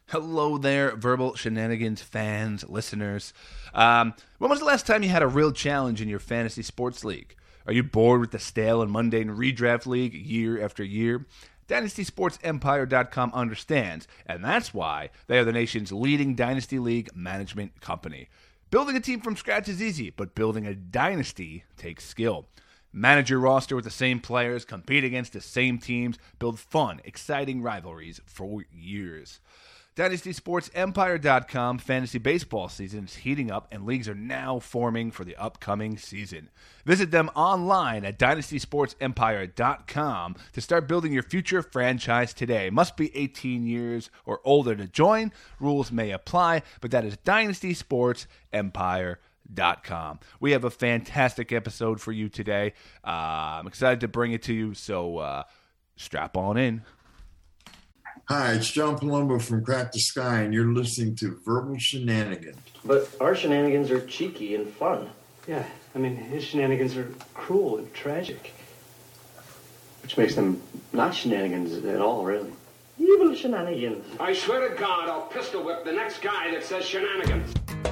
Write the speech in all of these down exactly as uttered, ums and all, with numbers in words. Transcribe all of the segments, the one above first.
Hello there, Verbal Shenanigans fans, listeners. Um, when was the last time you had a real challenge in your fantasy sports league? Are you bored with the stale and mundane redraft league year after year? Dynasty Sports Empire dot com understands, and that's why they are the nation's leading Dynasty League management company. Building a team from scratch is easy, but building a dynasty takes skill. Manage your roster with the same players, compete against the same teams, build fun, exciting rivalries for years. Dynasty Sports Empire dot com fantasy baseball season is heating up, and leagues are now forming for the upcoming season. Visit them online at Dynasty Sports Empire dot com to start building your future franchise today. Must be eighteen years or older to join. Rules may apply, but that is Dynasty Sports Empire dot com. We have a fantastic episode for you today. Uh, I'm excited to bring it to you, so uh, strap on in. Hi, it's John Palumbo from Crack the Sky, and you're listening to Verbal Shenanigans. But our shenanigans are cheeky and fun. Yeah, I mean, his shenanigans are cruel and tragic. Which makes them not shenanigans at all, really. Evil shenanigans. I swear to God, I'll pistol whip the next guy that says shenanigans.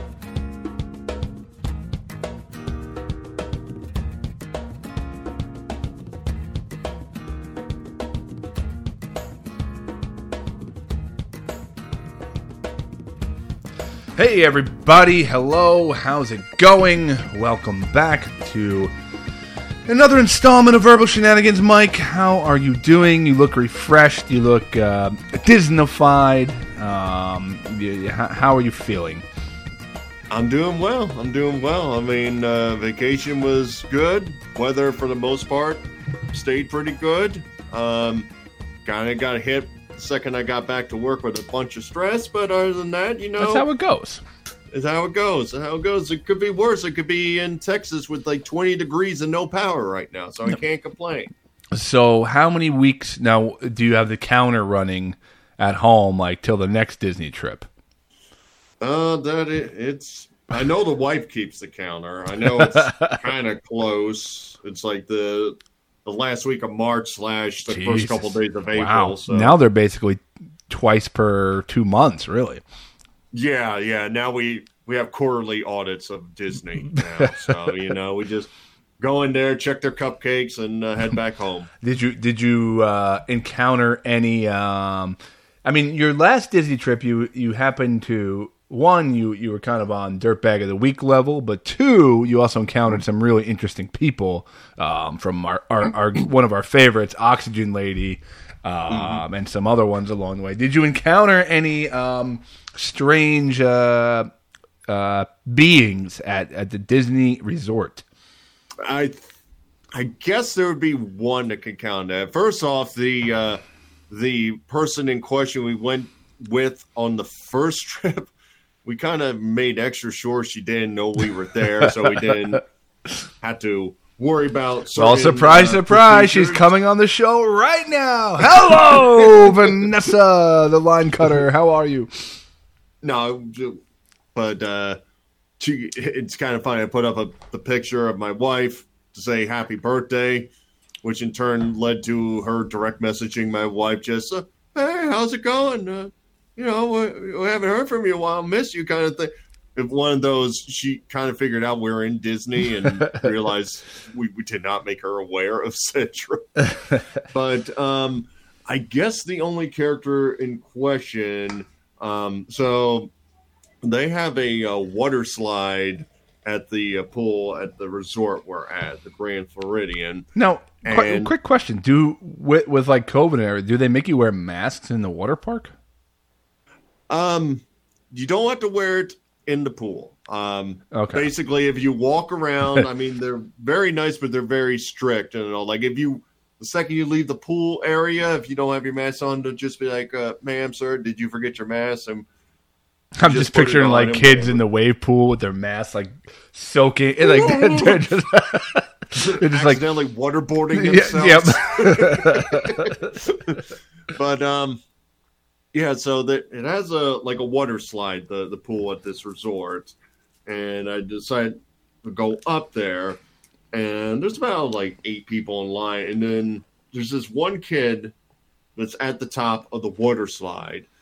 Hey everybody, hello, how's it going? Welcome back to another installment of Verbal Shenanigans. Mike, how are you doing? You look refreshed, you look uh, Disney-fied. Um, you, how are you feeling? I'm doing well, I'm doing well. I mean, uh, vacation was good. Weather, for the most part, stayed pretty good. Um, kind of got hit the second I got back to work with a bunch of stress, but other than that, you know, that's how it goes. It's how it goes. That's how it goes. It could be worse. It could be in Texas with like twenty degrees and no power right now, so I can't complain. So, how many weeks now do you have the counter running at home, like till the next Disney trip? Uh, that it, it's. I know the wife keeps the counter. I know it's kind of close. It's like the. The last week of March slash the Jesus. First couple of days of April. Wow. So. Now they're basically twice per two months, really. Yeah, yeah. Now we, we have quarterly audits of Disney now. So, you know, we just go in there, check their cupcakes, and uh, head back home. Did you did you uh, encounter any um, – I mean, your last Disney trip, you, you happened to – one, you, you were kind of on Dirtbag of the Week level, but two, you also encountered some really interesting people um, from our, our, our one of our favorites, Oxygen Lady, um, mm-hmm. and some other ones along the way. Did you encounter any um, strange uh, uh, beings at, at the Disney resort? I I guess there would be one that could count that. First off, the uh, the person in question we went with on the first trip, we kind of made extra sure she didn't know we were there, so we didn't have to worry about certain, well, surprise, uh, surprise, procedures. She's coming on the show right now. Hello, Vanessa, the line cutter. How are you? No, but uh, she, it's kind of funny. I put up a, the picture of my wife to say happy birthday, which in turn led to her direct messaging my wife just, uh, hey, how's it going? Uh, You know, we haven't heard from you in a while. Miss you, kind of thing. If one of those, she kind of figured out we were in Disney and realized we, we did not make her aware of said trip. But um, I guess the only character in question. Um, so they have a, a water slide at the uh, pool at the resort we're at, the Grand Floridian. Now, and, quick, quick question: Do with, with like COVID era, do they make you wear masks in the water park? Um, you don't have to wear it in the pool. Um, okay. Basically, if you walk around, I mean, they're very nice, but they're very strict. And you know, like if you, the second you leave the pool area, if you don't have your mask on, to just be like, uh, "Ma'am, sir, did you forget your mask?" And I'm just, just picturing like kids in the wave pool with their masks like soaking, and, like they're just, they're just accidentally like waterboarding themselves. Yep. But um. Yeah, so the, it has a like a water slide, the, the pool at this resort, and I decided to go up there, and there's about like eight people in line, and then there's this one kid that's at the top of the water slide,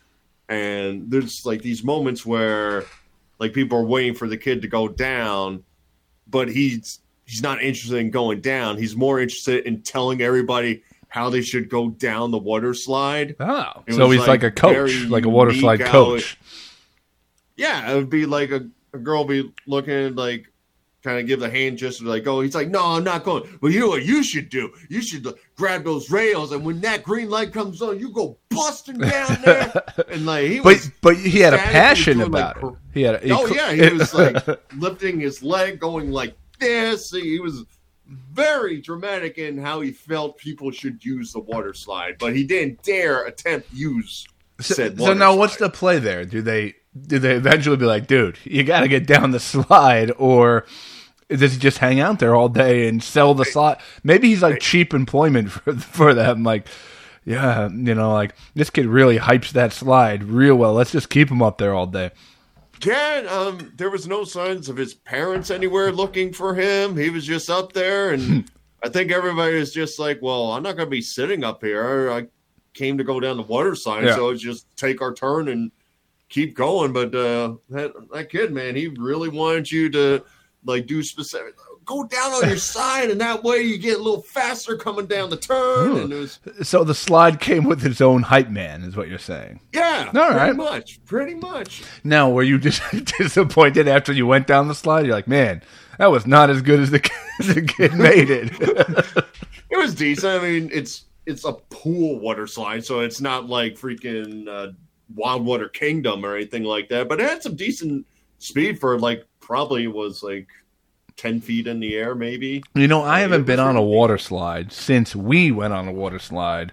and there's like these moments where like people are waiting for the kid to go down, but he's he's not interested in going down. He's more interested in telling everybody how they should go down the water slide. Oh, It so was, he's like, like, a coach, very like a water slide unique coach. Yeah, it would be like a, a girl be looking like kind of give the hand gesture like, oh, he's like, no, I'm not going. But you know what you should do? You should grab those rails, and when that green light comes on, you go busting down there. And like he was, But but he had a statically passion doing, about like, it. He had. A, he oh cl- yeah, he was like lifting his leg, going like this. He was very dramatic in how he felt people should use the water slide, but he didn't dare attempt to use So, said so water now, slide. what's the play there? Do they do they eventually be like, dude, you got to get down the slide, or does he just hang out there all day and sell the slide? Maybe he's like cheap employment for for them. Like, yeah, you know, like this kid really hypes that slide real well. Let's just keep him up there all day. Yeah, um, there was no signs of his parents anywhere looking for him. He was just up there, and I think everybody was just like, well, I'm not going to be sitting up here. I came to go down the water slide, Yeah. so it's just take our turn and keep going. But uh, that, that kid, man, he really wanted you to, like, do specific – go down on your side, and that way you get a little faster coming down the turn. Ooh. And it was, So the slide came with its own hype man, is what you're saying. yeah, All pretty right. much, pretty much. Now, were you dis- disappointed after you went down the slide? You're like, man, that was not as good as the, the kid made it. It was decent. I mean, it's it's a pool water slide, so it's not like freaking uh, Wild Water Kingdom or anything like that. But it had some decent speed for like probably was like ten feet in the air, maybe. You know, I Yeah, haven't it been was on a really water slide since we went on a water slide.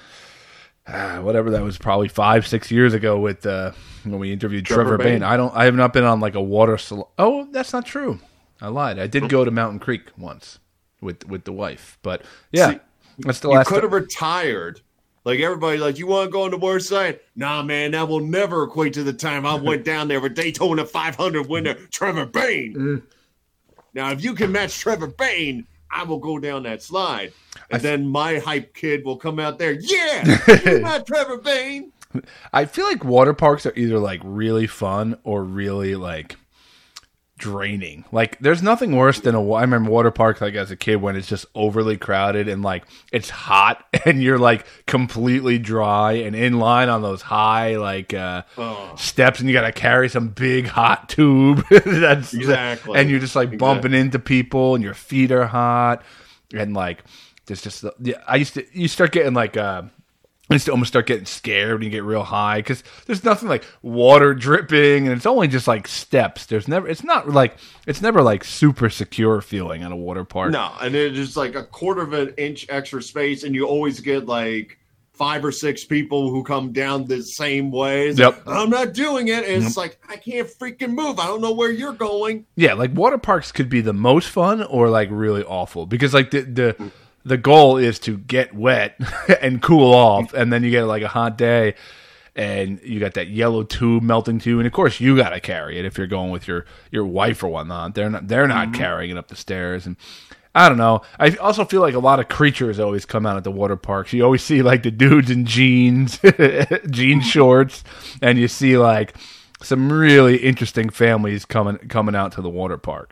Ah, whatever that was, probably five, six years ago with uh, when we interviewed Trevor, Trevor Bain. Bain. I don't. I have not been on like a water slide. Oh, that's not true. I lied. I did go to Mountain Creek once with with the wife, but yeah, See, that's the You last. could time. have retired. Like everybody, like, you want to go on the water slide? Nah, man, that will never equate to the time I went down there with Daytona five hundred winner Trevor Bain. Mm. Now, if you can match Trevor Bain, I will go down that slide. And then my hype kid will come out there. Yeah, you're not Trevor Bain. I feel like water parks are either like really fun or really like draining. Like there's nothing worse than a wa- I remember water parks like as a kid when it's just overly crowded and like it's hot and you're like completely dry and in line on those high like uh Oh. steps and you got to carry some big hot tube. That's Exactly. and you're just like bumping Exactly. into people and your feet are hot and like there's just the, yeah, I used to you start getting like uh I used to almost start getting scared when you get real high because there's nothing like water dripping and it's only just like steps. There's never, it's not like, it's never like super secure feeling at a water park. No, and it's just like a quarter of an inch extra space, and you always get like five or six people who come down the same way. It's Yep. like, I'm not doing it. And it's like, I can't freaking move. I don't know where you're going. Yeah, like water parks could be the most fun or like really awful because like the, the, the goal is to get wet and cool off, and then you get like a hot day, and you got that yellow tube melting too, and of course you got to carry it if you're going with your, your wife or whatnot. They're not they're not carrying it up the stairs, and I don't know. I also feel like a lot of creatures always come out at the water parks. You always see like the dudes in jeans, jean shorts, and you see like some really interesting families coming coming out to the water park.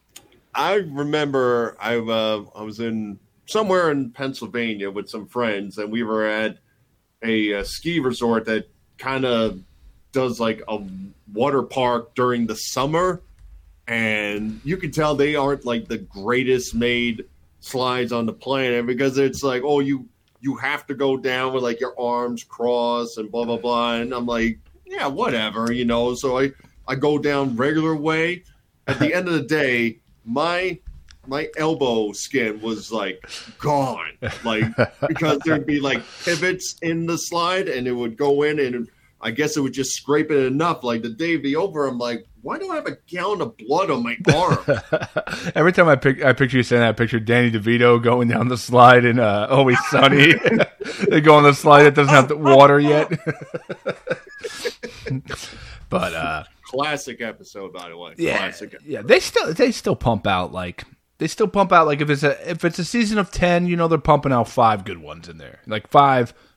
I remember I uh, I was in somewhere in Pennsylvania with some friends, and we were at a, uh ski resort that kind of does like a water park during the summer, and you can tell they aren't like the greatest made slides on the planet because it's like, oh, you you have to go down with like your arms crossed and blah blah blah, and I'm like, yeah, whatever, you know. So I I go down regular way. At the end of the day, my my elbow skin was like gone, like because there'd be like pivots in the slide, and it would go in, and I guess it would just scrape it enough. Like the day be over, I'm like, why do I have a gallon of blood on my arm? Every time I pic- I picture you saying that, I picture Danny DeVito going down the slide in uh, Always Sunny. They go on the slide that doesn't have the water yet. But uh, Classic episode, by the way. yeah, Classic. yeah, they still they still pump out like they still pump out like if it's a if it's a season of ten, you know they're pumping out five good ones in there, like five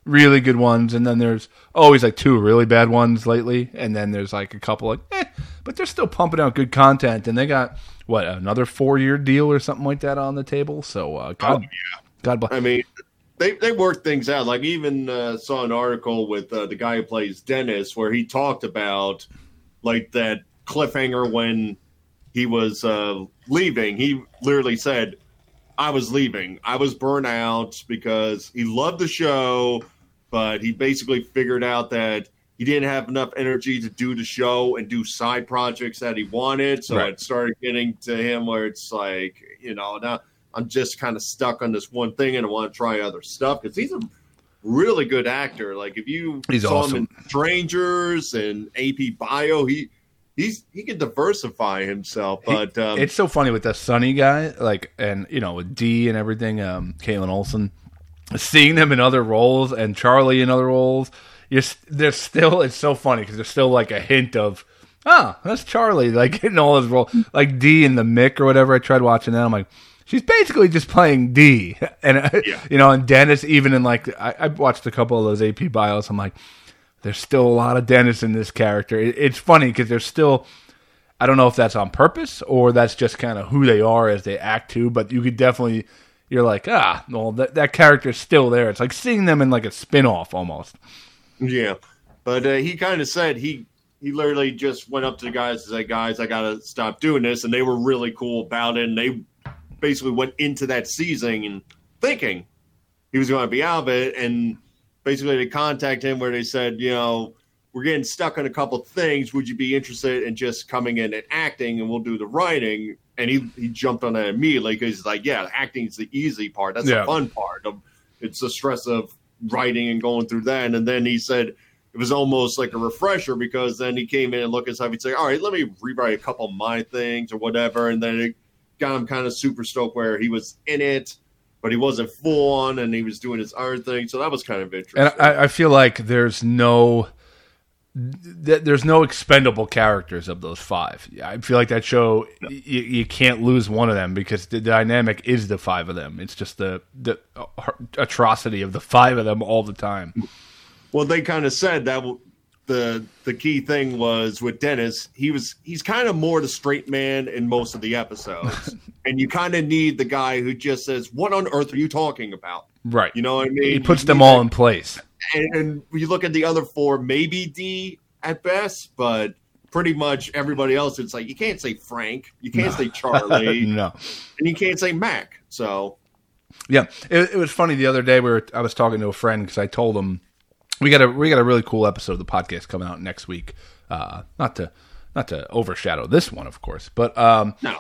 really good ones, and then there's always like two really bad ones lately, and then there's like a couple like, eh, but they're still pumping out good content, and they got, what, another four-year deal or something like that on the table, so uh, God, oh, yeah. God bless. I mean, they, they work things out. Like, even uh, saw an article with uh, the guy who plays Dennis where he talked about, like, that cliffhanger when he was uh, leaving. He literally said, I was leaving. I was burnt out because he loved the show, but he basically figured out that he didn't have enough energy to do the show and do side projects that he wanted. So Right. it started getting to him where it's like, you know, now I'm just kind of stuck on this one thing and I want to try other stuff because he's a really good actor. Like, if you He's saw awesome. him in Strangers and A P Bio, he he's he can diversify himself. But um, It's so funny with the Sonny guy, like, and, you know, with D and everything, um, Caitlin Olsen, seeing them in other roles and Charlie in other roles, you're, there's still, it's so funny because there's still like a hint of, ah, that's Charlie, like in all his roles. Like D in The Mick or whatever, I tried watching that, I'm like, she's basically just playing D. And, uh, Yeah. you know, and Dennis, even in like, I, I watched a couple of those A P bios, I'm like, there's still a lot of Dennis in this character. It, it's funny because there's still, I don't know if that's on purpose or that's just kind of who they are as they act too, but you could definitely, you're like, ah, well, that, that character's still there. It's like seeing them in like a spin-off almost. yeah, but uh, he kind of said he he literally just went up to the guys and said, guys, I got to stop doing this. And they were really cool about it. And they basically went into that season and thinking he was going to be out of it. And basically they contacted him where they said, you know, we're getting stuck on a couple of things. Would you be interested in just coming in and acting and we'll do the writing? And he, he jumped on that immediately because he's like, yeah, acting is the easy part. That's Yeah. the fun part. It's the stress of writing and going through that. And then he said it was almost like a refresher because then he came in and looked at stuff. He'd say, all right, let me rewrite a couple of my things or whatever. And then it got him kind of super stoked where he was in it, but he wasn't full on and he was doing his own thing. So that was kind of interesting. And I, I feel like there's no, th- there's no expendable characters of those five. I feel like that show, y- you can't lose one of them because the dynamic is the five of them. It's just the, the atrocity of the five of them all the time. Well, they kind of said that w- the the key thing was with Dennis, he was he's kind of more the straight man in most of the episodes, and you kind of need the guy who just says, "What on earth are you talking about?" Right. You know what I mean? He puts You them need all that- in place. And, and you look at the other four, maybe D at best, but pretty much everybody else, it's like you can't say Frank, you can't say Charlie, No. and you can't say Mac. So Yeah, it, it was funny the other day. We were I was talking to a friend because I told him we got a we got a really cool episode of the podcast coming out next week. Uh, not to not to overshadow this one, of course, but um, no.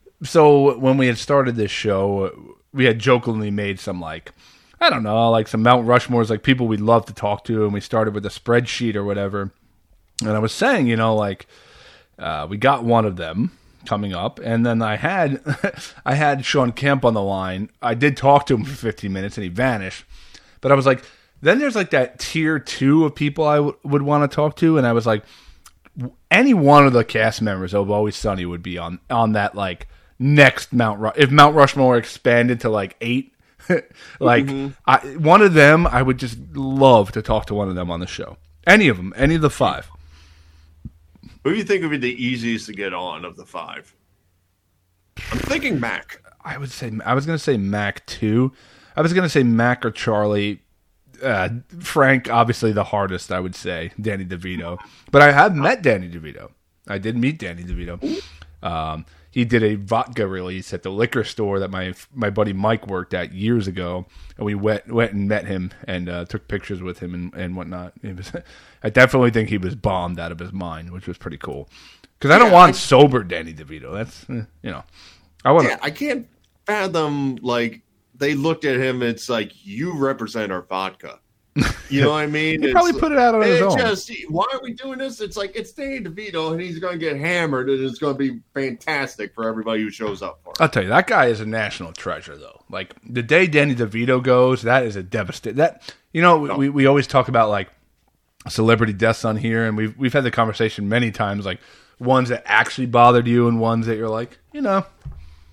so when we had started this show, we had jokingly made some like I don't know, like some Mount Rushmores, like people we'd love to talk to, and we started with a spreadsheet or whatever. And I was saying, you know, like uh, we got one of them coming up, and then I had I had Sean Kemp on the line. I did talk to him for fifteen minutes, and he vanished. But I was like, then there's like that tier two of people I w- would want to talk to, and I was like, any one of the cast members of Always Sunny would be on on that like next Mount Ru- if Mount Rushmore expanded to like eight. like Mm-hmm. I, one of them, I would just love to talk to one of them on the show. Any of them, any of the five. Who do you think would be the easiest to get on of the five? I'm thinking Mac. I would say I was going to say Mac too. I was going to say Mac or Charlie. Uh, Frank, obviously the hardest. I would say Danny DeVito, but I have met Danny DeVito. I did meet Danny DeVito. Um, he did a vodka release at the liquor store that my my buddy Mike worked at years ago, and we went went and met him and uh, took pictures with him and, and whatnot. It was, I definitely think he was bombed out of his mind, which was pretty cool. Because I don't Yeah, want I- sober Danny DeVito. That's eh, you know, I want to. Yeah, I can't fathom, like, they looked at him, it's like, you represent our vodka. You know what I mean? He probably It's- put it out on his it's own. Just, why are we doing this? It's like, it's Danny DeVito, and he's going to get hammered, and it's going to be fantastic for everybody who shows up for it. I'll tell you, that guy is a national treasure, though. Like, the day Danny DeVito goes, that is a devastating. That you know, No. we, we always talk about like celebrity deaths on here, and we've we've had the conversation many times, like ones that actually bothered you and ones that you're like, you know,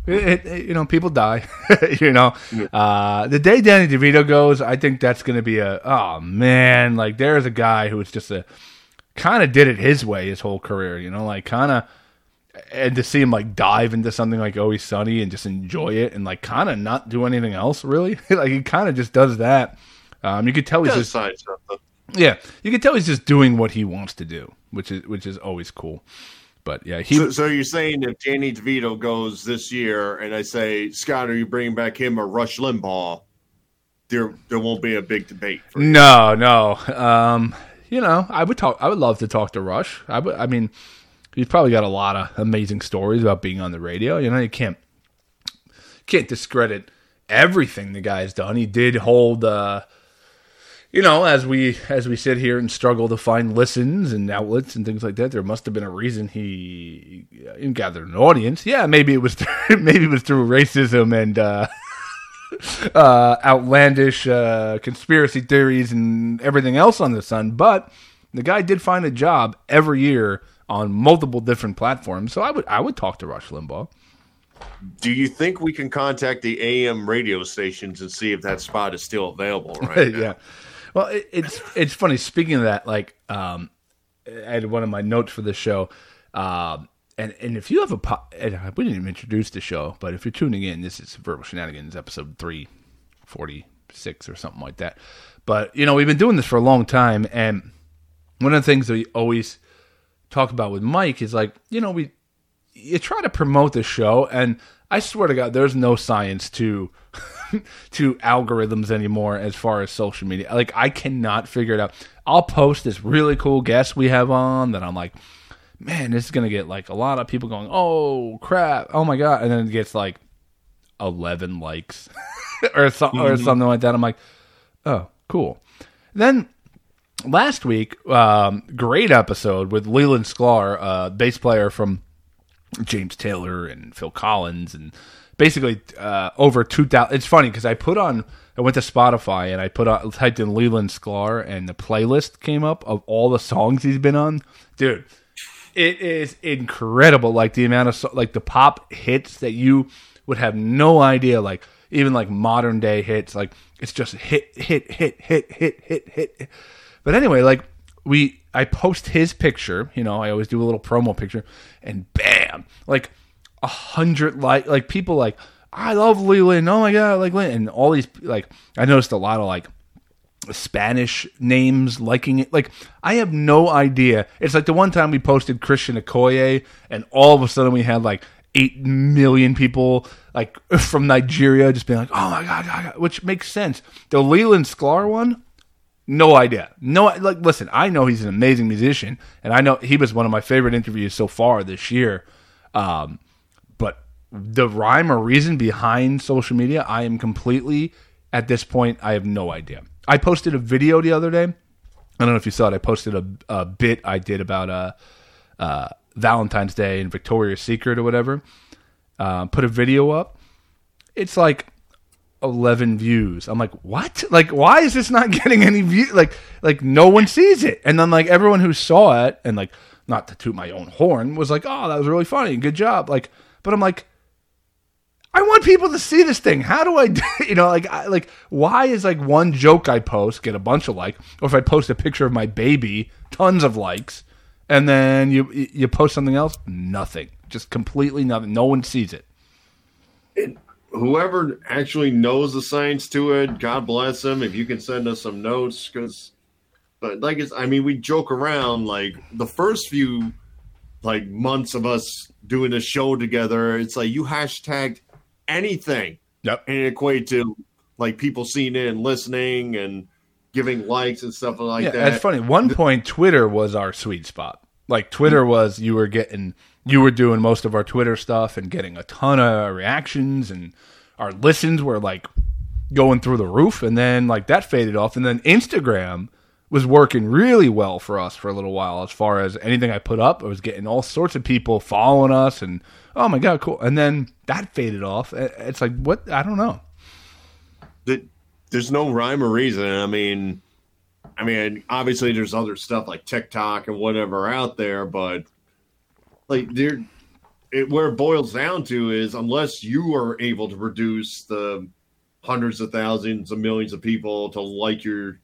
It, it, you know, people die. you know, uh, the day Danny DeVito goes, I think that's going to be a oh man, like there's a guy who was just a kind of did it his way his whole career. You know, like kind of, and to see him like dive into something like Always Sunny and just enjoy it and like kind of not do anything else really. like he kind of just does that. Um, you could tell he's just side something. Yeah, you could tell he's just doing what he wants to do, which is which is always cool. But yeah, he. So, so you're saying if Danny DeVito goes this year, and I say, Scott, are you bringing back him or Rush Limbaugh? There, there won't be a big debate. For no, no. Um, you know, I would talk. I would love to talk to Rush. I would. I mean, he's probably got a lot of amazing stories about being on the radio. You know, you can't can't discredit everything the guy's done. He did hold. Uh, You know, as we as we sit here and struggle to find listens and outlets and things like that, there must have been a reason he, he gathered an audience. Yeah, maybe it was through, maybe it was through racism and uh, uh, outlandish uh, conspiracy theories and everything else on the sun. But the guy did find a job every year on multiple different platforms. So I would I would talk to Rush Limbaugh. Do you think we can contact the A M radio stations and see if that spot is still available right now? yeah. Well, it, it's it's funny. Speaking of that, like um, I had one of my notes for the show, um, and and if you have a po- and we didn't even introduce the show, but if you're tuning in, this is Verbal Shenanigans, episode three forty six or something like that. But you know, we've been doing this for a long time, and one of the things that we always talk about with Mike is like, you know, we you try to promote the show, and I swear to God, there's no science to. to algorithms anymore as far as social media. Like, I cannot figure it out. I'll post this really cool guest we have on that I'm like, man, this is going to get like a lot of people going, oh crap, oh my God. And then it gets like eleven likes or, so, mm-hmm. or something like that. I'm like, oh, cool. Then last week, um, great episode with Leland Sklar, uh, bass player from James Taylor and Phil Collins and basically, uh, over two thousand. It's funny because I put on, I went to Spotify and I put on, typed in Leland Sklar and the playlist came up of all the songs he's been on. Dude, it is incredible. Like the amount of, like the pop hits that you would have no idea, like even like modern day hits. Like it's just hit, hit, hit, hit, hit, hit, hit. But anyway, like we, I post his picture, you know, I always do a little promo picture and bam, like, A hundred like like people like I love Leland. Oh my God, like Leland. And all these like I noticed a lot of like Spanish names liking it. Like I have no idea. It's like the one time we posted Christian Okoye, and all of a sudden we had like eight million people like from Nigeria just being like, oh my God, God, God, which makes sense. The Leland Sklar one, no idea. No, like listen, I know he's an amazing musician, and I know he was one of my favorite interviews so far this year. Um, But the rhyme or reason behind social media, I am completely, at this point, I have no idea. I posted a video the other day. I don't know if you saw it. I posted a, a bit I did about uh, uh, Valentine's Day and Victoria's Secret or whatever. Uh, put a video up. It's like eleven views. I'm like, what? Like, why is this not getting any views? Like, like no one sees it. And then like everyone who saw it, and like, not to toot my own horn, was like, oh, that was really funny. Good job. Like, but I'm like, I want people to see this thing. How do I, do, you know, like, I, like, why is like one joke I post get a bunch of likes, or if I post a picture of my baby, tons of likes, and then you you post something else, nothing, just completely nothing. No one sees it. it whoever actually knows the science to it, God bless them. If you can send us some notes, because, but like, it's, I mean, we joke around like the first few like months of us doing this show together. It's like you hashtagged anything, yep, and it equate to like people seeing it and listening and giving likes and stuff like yeah, that. It's funny. One point, Twitter was our sweet spot. Like Twitter was, you were getting, you were doing most of our Twitter stuff and getting a ton of reactions, and our listens were like going through the roof. And then like that faded off, and then Instagram was working really well for us for a little while. As far as anything I put up, I was getting all sorts of people following us, and oh my God, cool. And then that faded off. It's like, what? I don't know. There's no rhyme or reason. I mean, I mean, obviously there's other stuff like TikTok and whatever out there, but like there, it, where it boils down to is unless you are able to produce the hundreds of thousands of millions of people to like your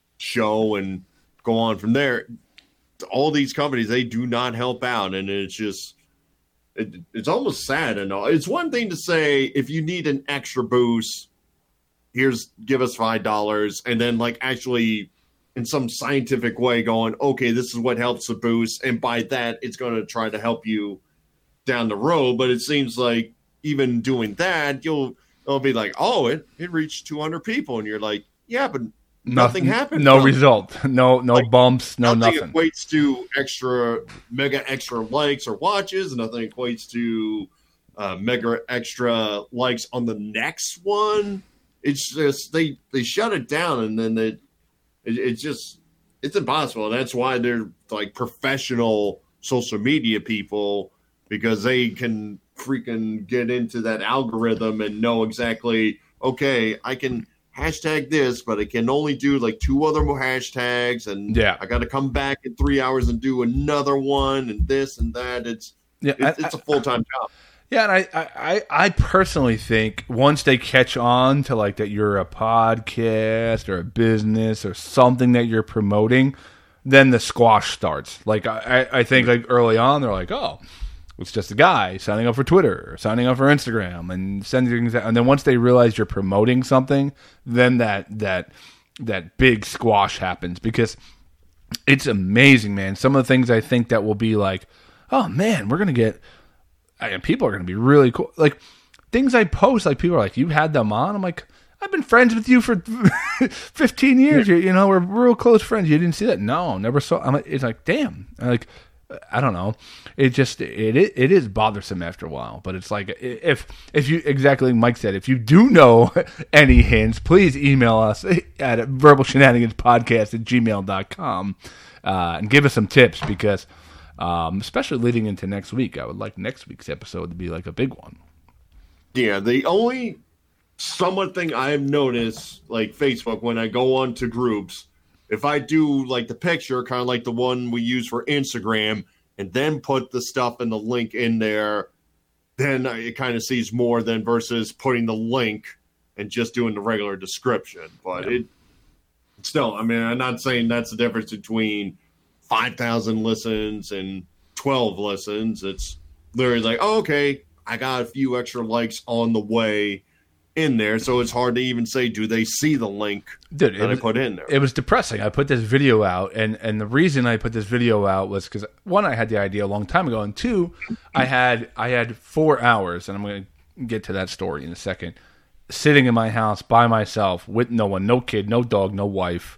show and go on from there, all these companies, they do not help out. And it's just, it, it's almost sad. And all. It's one thing to say, if you need an extra boost, here's, give us five dollars. And then like actually in some scientific way going, okay, this is what helps the boost. And by that, it's going to try to help you down the road. But it seems like even doing that, you'll, it'll be like, oh, it, it reached two hundred people. And you're like, yeah, but nothing, nothing happened. No result. No, no like, bumps. No nothing. Nothing equates to extra, mega extra likes or watches. Nothing equates to uh, mega extra likes on the next one. It's just, they, they shut it down and then they, it, it's just, it's impossible. That's why they're like professional social media people, because they can freaking get into that algorithm and know exactly, okay, I can hashtag this, but I can only do like two other more hashtags, and yeah. I got to come back in three hours and do another one, and this and that. It's yeah, it's, I, it's a full time job. Yeah, and I, I, I personally think once they catch on to like that you're a podcast or a business or something that you're promoting, then the squash starts. Like I, I think like early on they're like, oh, it's just a guy signing up for Twitter or signing up for Instagram and sending things out. And then once they realize you're promoting something, then that that that big squash happens, because it's amazing, man. Some of the things I think that will be like, oh man, we're gonna get. I, people are going to be really cool. Like things I post, like people are like, you had them on. I'm like, I've been friends with you for fifteen years. You, you know, we're real close friends. You didn't see that? No, never saw. I'm like, it's like, damn. I'm like, I don't know. It just, it, it it is bothersome after a while, but it's like, if, if you, exactly like Mike said, if you do know any hints, please email us at verbal shenanigans podcast at gmail dot com uh, and give us some tips, because Um, especially leading into next week, I would like next week's episode to be like a big one. Yeah, the only somewhat thing I have noticed, like Facebook, when I go on to groups, if I do like the picture, kind of like the one we use for Instagram, and then put the stuff and the link in there, then it kind of sees more than versus putting the link and just doing the regular description. But yeah. it still, I mean, I'm not saying that's the difference between five thousand listens and twelve listens. It's literally like, oh, okay, I got a few extra likes on the way in there. So it's hard to even say, do they see the link Dude, that was, I put in there? It was depressing. I put this video out, and, and the reason I put this video out was because, one, I had the idea a long time ago, and two, I had I had four hours, and I'm going to get to that story in a second, sitting in my house by myself with no one, no kid, no dog, no wife,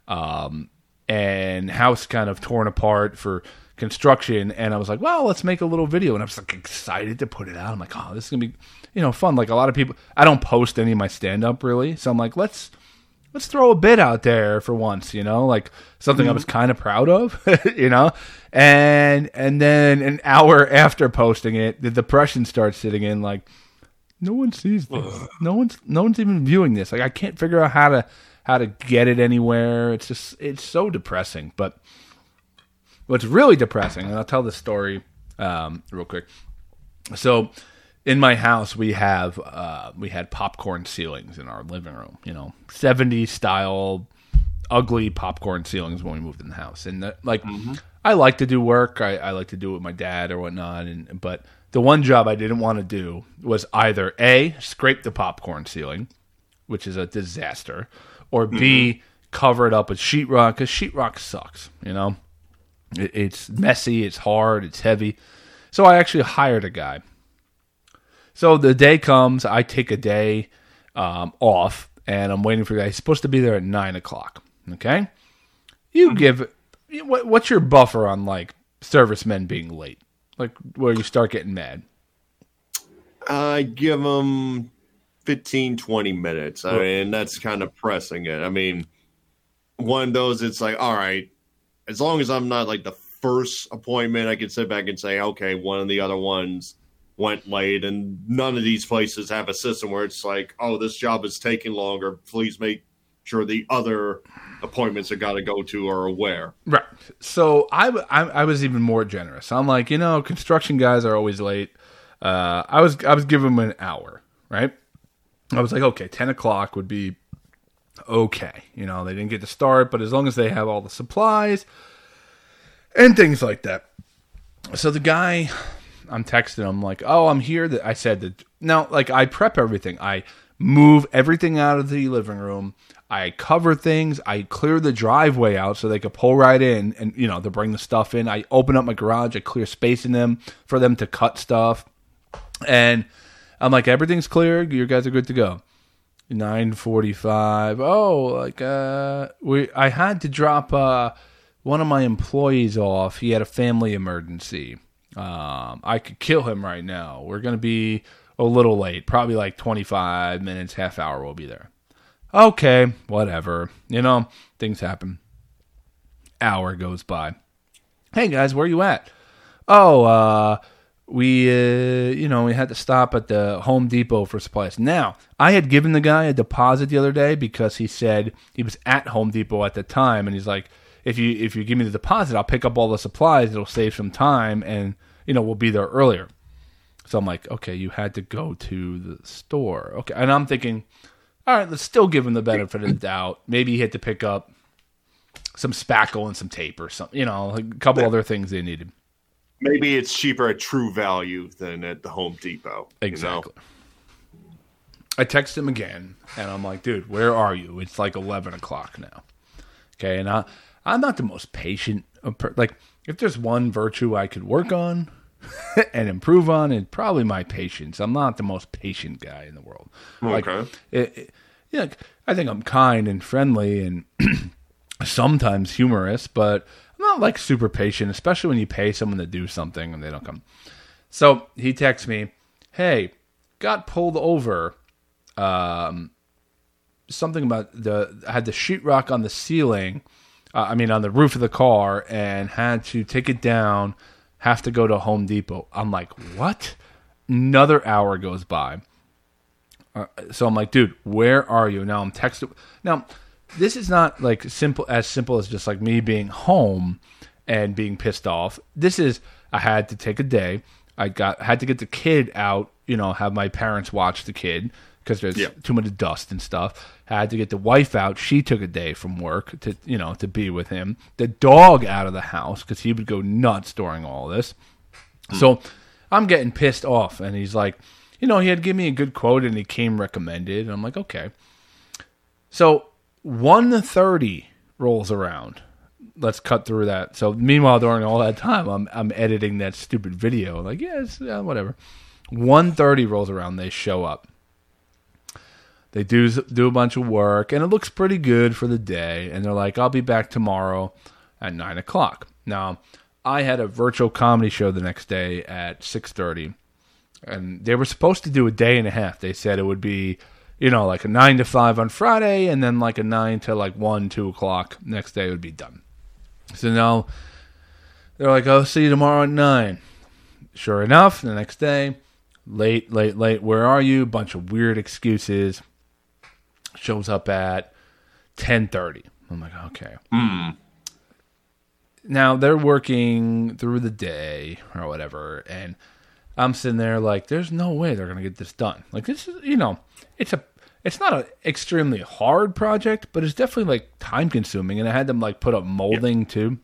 um, and house kind of torn apart for construction. And I was like, well, let's make a little video. And I was like excited to put it out. I'm like, oh, this is going to be, you know, fun. Like a lot of people, I don't post any of my stand-up really. So I'm like, let's, let's throw a bit out there for once, you know, like something mm-hmm. I was kind of proud of, you know? And, and then an hour after posting it, the depression starts sitting in, like, no one sees this. No one's, no one's even viewing this. Like, I can't figure out how to, how to get it anywhere. It's just, it's so depressing. But what's really depressing, and I'll tell this story um, real quick. So in my house, we have, uh, we had popcorn ceilings in our living room, you know, seventies style, ugly popcorn ceilings when we moved in the house. And the, like, mm-hmm. I like to do work. I, I like to do it with my dad or whatnot. And, but the one job I didn't want to do was either A, scrape the popcorn ceiling, which is a disaster, or B, mm-hmm. cover it up with sheetrock, because sheetrock sucks, you know? It, it's messy, it's hard, it's heavy. So I actually hired a guy. So the day comes, I take a day um, off, and I'm waiting for the guy. He's supposed to be there at nine o'clock, okay? You mm-hmm. give, what, what's your buffer on, like, servicemen being late? Like, where you start getting mad? I give them fifteen, twenty minutes. I mean, that's kind of pressing it. I mean, one of those, it's like, all right, as long as I'm not like the first appointment, I can sit back and say, okay, one of the other ones went late, and none of these places have a system where it's like, oh, this job is taking longer. Please make sure the other appointments I got to go to are aware. Right. So I, w- I, I was even more generous. I'm like, you know, construction guys are always late. Uh, I was I was giving them an hour, right? I was like, okay, ten o'clock would be okay. You know, they didn't get to start, but as long as they have all the supplies and things like that. So the guy, I'm texting him like, oh, I'm here. That I said that. Now, like, I prep everything. I move everything out of the living room. I cover things. I clear the driveway out so they could pull right in and, you know, to bring the stuff in. I open up my garage. I clear space in them for them to cut stuff. And I'm like, everything's clear. You guys are good to go. nine forty-five. Oh, like, uh, we, I had to drop, uh, one of my employees off. He had a family emergency. Um, I could kill him right now. We're going to be a little late. Probably like twenty-five minutes, half hour we'll be there. Okay, whatever. You know, things happen. Hour goes by. Hey, guys, where you at? Oh, uh, we, uh, you know, we had to stop at the Home Depot for supplies. Now, I had given the guy a deposit the other day because he said he was at Home Depot at the time, and he's like, if you if you give me the deposit, I'll pick up all the supplies. It'll save some time, and, you know, we'll be there earlier. So I'm like, okay, you had to go to the store. Okay, and I'm thinking, all right, let's still give him the benefit of the doubt. Maybe he had to pick up some spackle and some tape or something, you know, like a couple other things they needed. Maybe it's cheaper at True Value than at the Home Depot. Exactly. You know? I text him again, and I'm like, dude, where are you? It's like eleven o'clock now. Okay, and I, I'm not the most patient. Like, if there's one virtue I could work on and improve on, it's probably my patience. I'm not the most patient guy in the world. Like, okay. It, it, yeah, I think I'm kind and friendly and sometimes humorous, but I'm not like super patient, especially when you pay someone to do something and they don't come. So he texts me, hey, got pulled over. Um, something about the, had the sheetrock on the ceiling, uh, I mean on the roof of the car, and had to take it down, have to go to Home Depot. I'm like, what? Another hour goes by. Uh, so I'm like, dude, where are you? Now I'm texting. Now, this is not like simple as simple as just like me being home and being pissed off. This is, I had to take a day. I got had to get the kid out, you know, have my parents watch the kid because there's yeah. too much dust and stuff. Had to get the wife out. She took a day from work to, you know, to be with him. The dog out of the house because he would go nuts during all this. Mm. So I'm getting pissed off. And he's like, you know, he had given me a good quote and he came recommended. And I'm like, okay. So one thirty rolls around. Let's cut through that. So meanwhile, during all that time, I'm I'm editing that stupid video. Like, yeah, it's, yeah whatever. one thirty rolls around. They show up. They do do a bunch of work, and it looks pretty good for the day. And they're like, I'll be back tomorrow at nine o'clock. Now, I had a virtual comedy show the next day at six thirty. And they were supposed to do a day and a half. They said it would be, you know, like a nine to five on Friday, and then like a nine to like one, two o'clock. Next day it would be done. So now they're like, oh, see you tomorrow at nine. Sure enough, the next day, late, late, late. Where are you? Bunch of weird excuses. Shows up at ten thirty. I'm like, okay. Mm. Now they're working through the day or whatever, and I'm sitting there like, there's no way they're gonna get this done. Like, this is, you know, it's a, it's not an extremely hard project, but it's definitely like time consuming. And I had them like put up molding yep. too.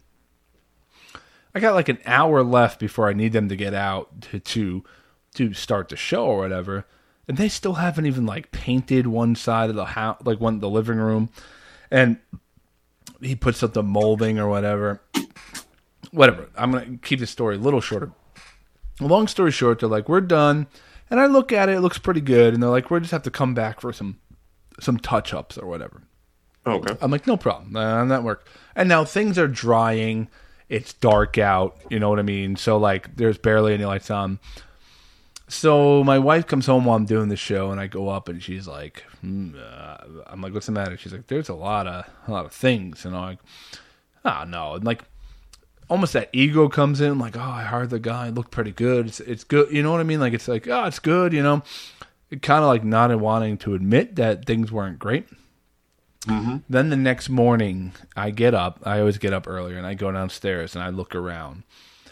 I got like an hour left before I need them to get out to to to start the show or whatever, and they still haven't even like painted one side of the house, like one the living room, and he puts up the molding or whatever. Whatever. I'm gonna keep the story a little shorter. Long story short, they're like, we're done. And I look at it, it looks pretty good. And they're like, we just have to come back for some some touch-ups or whatever. Okay. I'm like, no problem. Uh, that work. And now things are drying. It's dark out. You know what I mean? So, like, there's barely any lights on. So my wife comes home while I'm doing the show, and I go up, and she's like, hmm, uh, I'm like, what's the matter? She's like, there's a lot of a lot of things. And I'm like, oh, no. And, like, almost that ego comes in, like, oh, I hired the guy, it looked pretty good. It's it's good, you know what I mean? Like, it's like, oh, it's good, you know. Kind of like not wanting to admit that things weren't great. Mm-hmm. Then the next morning, I get up. I always get up earlier, and I go downstairs and I look around.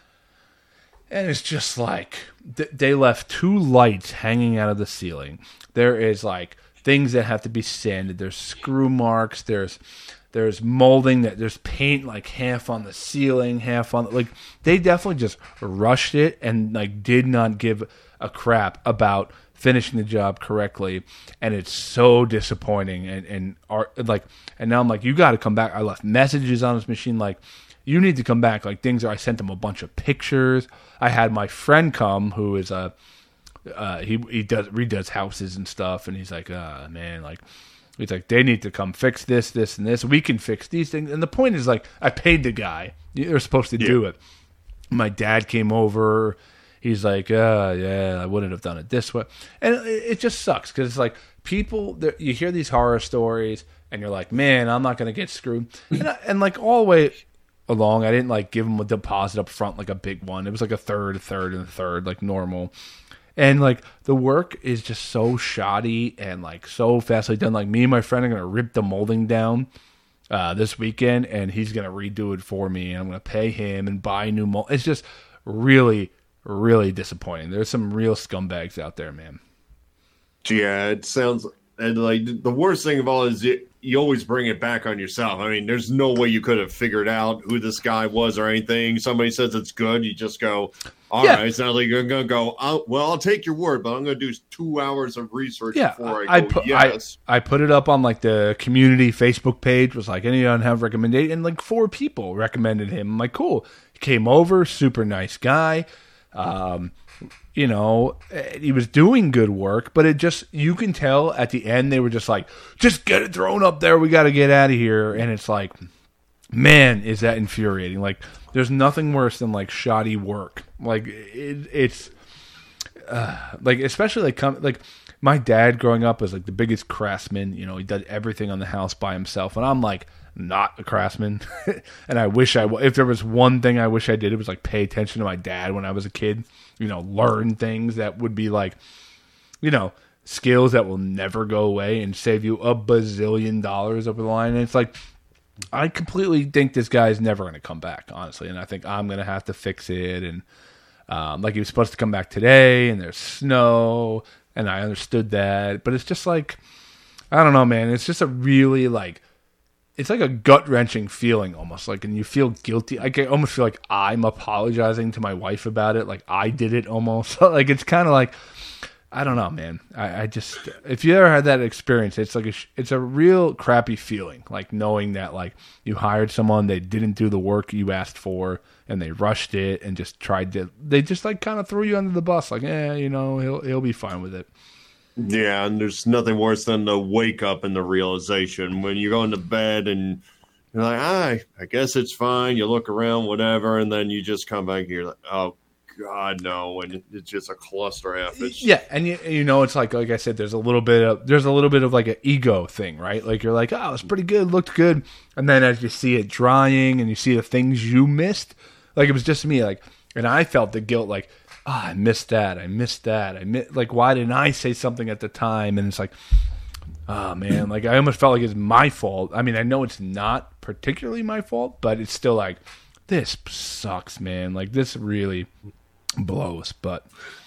And it's just like th- they left two lights hanging out of the ceiling. There is like things that have to be sanded. There's screw marks. There's there's molding. That there's paint like half on the ceiling, half on like they definitely just rushed it and like did not give a crap about finishing the job correctly. And it's so disappointing. And and art, like and now I'm like, you got to come back. I left messages on this machine like, you need to come back. Like things are, I sent them a bunch of pictures. I had my friend come who is a, uh, he he does redoes houses and stuff, and he's like, uh, man, like, he's like, they need to come fix this, this, and this. We can fix these things. And the point is, like, I paid the guy. They're supposed to yeah. do it. My dad came over. He's like, uh, yeah, I wouldn't have done it this way. And it, it just sucks because it's like people, you hear these horror stories, and you're like, man, I'm not going to get screwed. And, I, and like all the way along, I didn't like give him a deposit up front like a big one. It was like a third, a third, and a third, like normal. And like the work is just so shoddy and like so fastly done. Like me and my friend are gonna rip the molding down uh, this weekend, and he's gonna redo it for me, and I'm gonna pay him and buy new mold. It's just really, really disappointing. There's some real scumbags out there, man. Yeah, it sounds and like the worst thing of all is you, you always bring it back on yourself. I mean, there's no way you could have figured out who this guy was or anything. Somebody says it's good, you just go, all yeah. right. It's not like you're going to go, oh, well, I'll take your word, but I'm going to do two hours of research yeah, before I, I go, put, yes. I, I put it up on, like, the community Facebook page. Was like, anyone have recommendation? And, like, four people recommended him. I'm like, cool. He came over, super nice guy. Um, you know, he was doing good work, but it just, you can tell at the end they were just like, just get it thrown up there. We got to get out of here. And it's like, man, is that infuriating. Like, there's nothing worse than like shoddy work. Like it, it's uh, like, especially like, come, like my dad growing up was like the biggest craftsman. You know, he did everything on the house by himself. And I'm like, not a craftsman. And I wish I, if there was one thing I wish I did, it was like pay attention to my dad when I was a kid, you know, learn things that would be like, you know, skills that will never go away and save you a bazillion dollars over the line. And it's like, I completely think this guy's never going to come back, honestly. And I think I'm going to have to fix it. And um, like he was supposed to come back today and there's snow and I understood that, but it's just like, I don't know, man. It's just a really like, it's like a gut-wrenching feeling almost, like, and you feel guilty. I almost feel like I'm apologizing to my wife about it, like I did it almost. Like, it's kind of like, I don't know, man. I, I just, if you ever had that experience, it's like, a, it's a real crappy feeling, like knowing that, like, you hired someone, they didn't do the work you asked for, and they rushed it and just tried to, they just, like, kind of threw you under the bus, like, eh, you know, he'll he'll be fine with it. Yeah, and there's nothing worse than the wake up and the realization when you go into bed and you're like, ah, I guess it's fine. You look around, whatever, and then you just come back and you're like, oh, God, no, and it's just a cluster F. It's, yeah, and you, you know, it's like, like I said, there's a little bit of, there's a little bit of like an ego thing, right? Like you're like, oh, it's pretty good, looked good, and then as you see it drying and you see the things you missed, like it was just me, like, and I felt the guilt, like, oh, I missed that. I missed that. I miss, like, why didn't I say something at the time? And it's like, oh, man. Like, I almost felt like it's my fault. I mean, I know it's not particularly my fault, but it's still like, this sucks, man. Like, this really blows. But,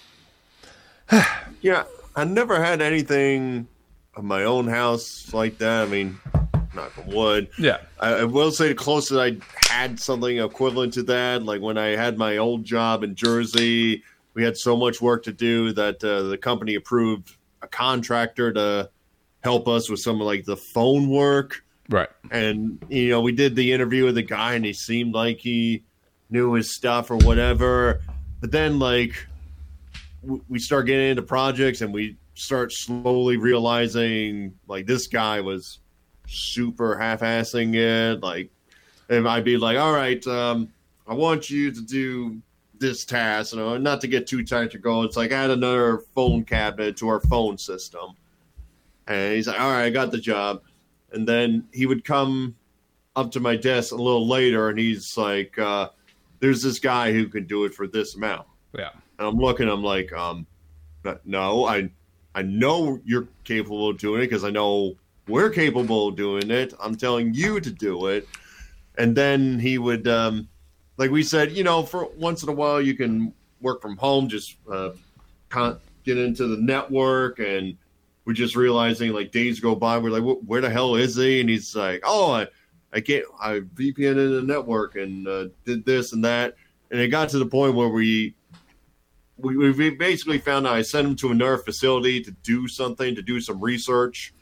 yeah, I never had anything of my own house like that. I mean, knock on wood. Yeah. I, I will say the closest I had something equivalent to that, like when I had my old job in Jersey, we had so much work to do that uh, the company approved a contractor to help us with some of like the phone work. Right. And, you know, we did the interview with the guy and he seemed like he knew his stuff or whatever. But then like w- we start getting into projects and we start slowly realizing like this guy was super half-assing it. Like, and I'd be like, all right, um, I want you to do this task, you know, not to get too technical. It's like add another phone cabinet to our phone system. And he's like, all right, I got the job. And then he would come up to my desk a little later and he's like, uh, there's this guy who can do it for this amount. Yeah. And I'm looking, I'm like, um, no, I, I know you're capable of doing it because I know we're capable of doing it. I'm telling you to do it. And then he would, um, like we said, you know, for once in a while you can work from home, just uh, con- get into the network. And we're just realizing, like, days go by, we're like, where the hell is he? And he's like, oh, I, I can't, I V P N in the network and uh, did this and that. And it got to the point where we, we, we basically found out I sent him to another facility to do something, to do some research.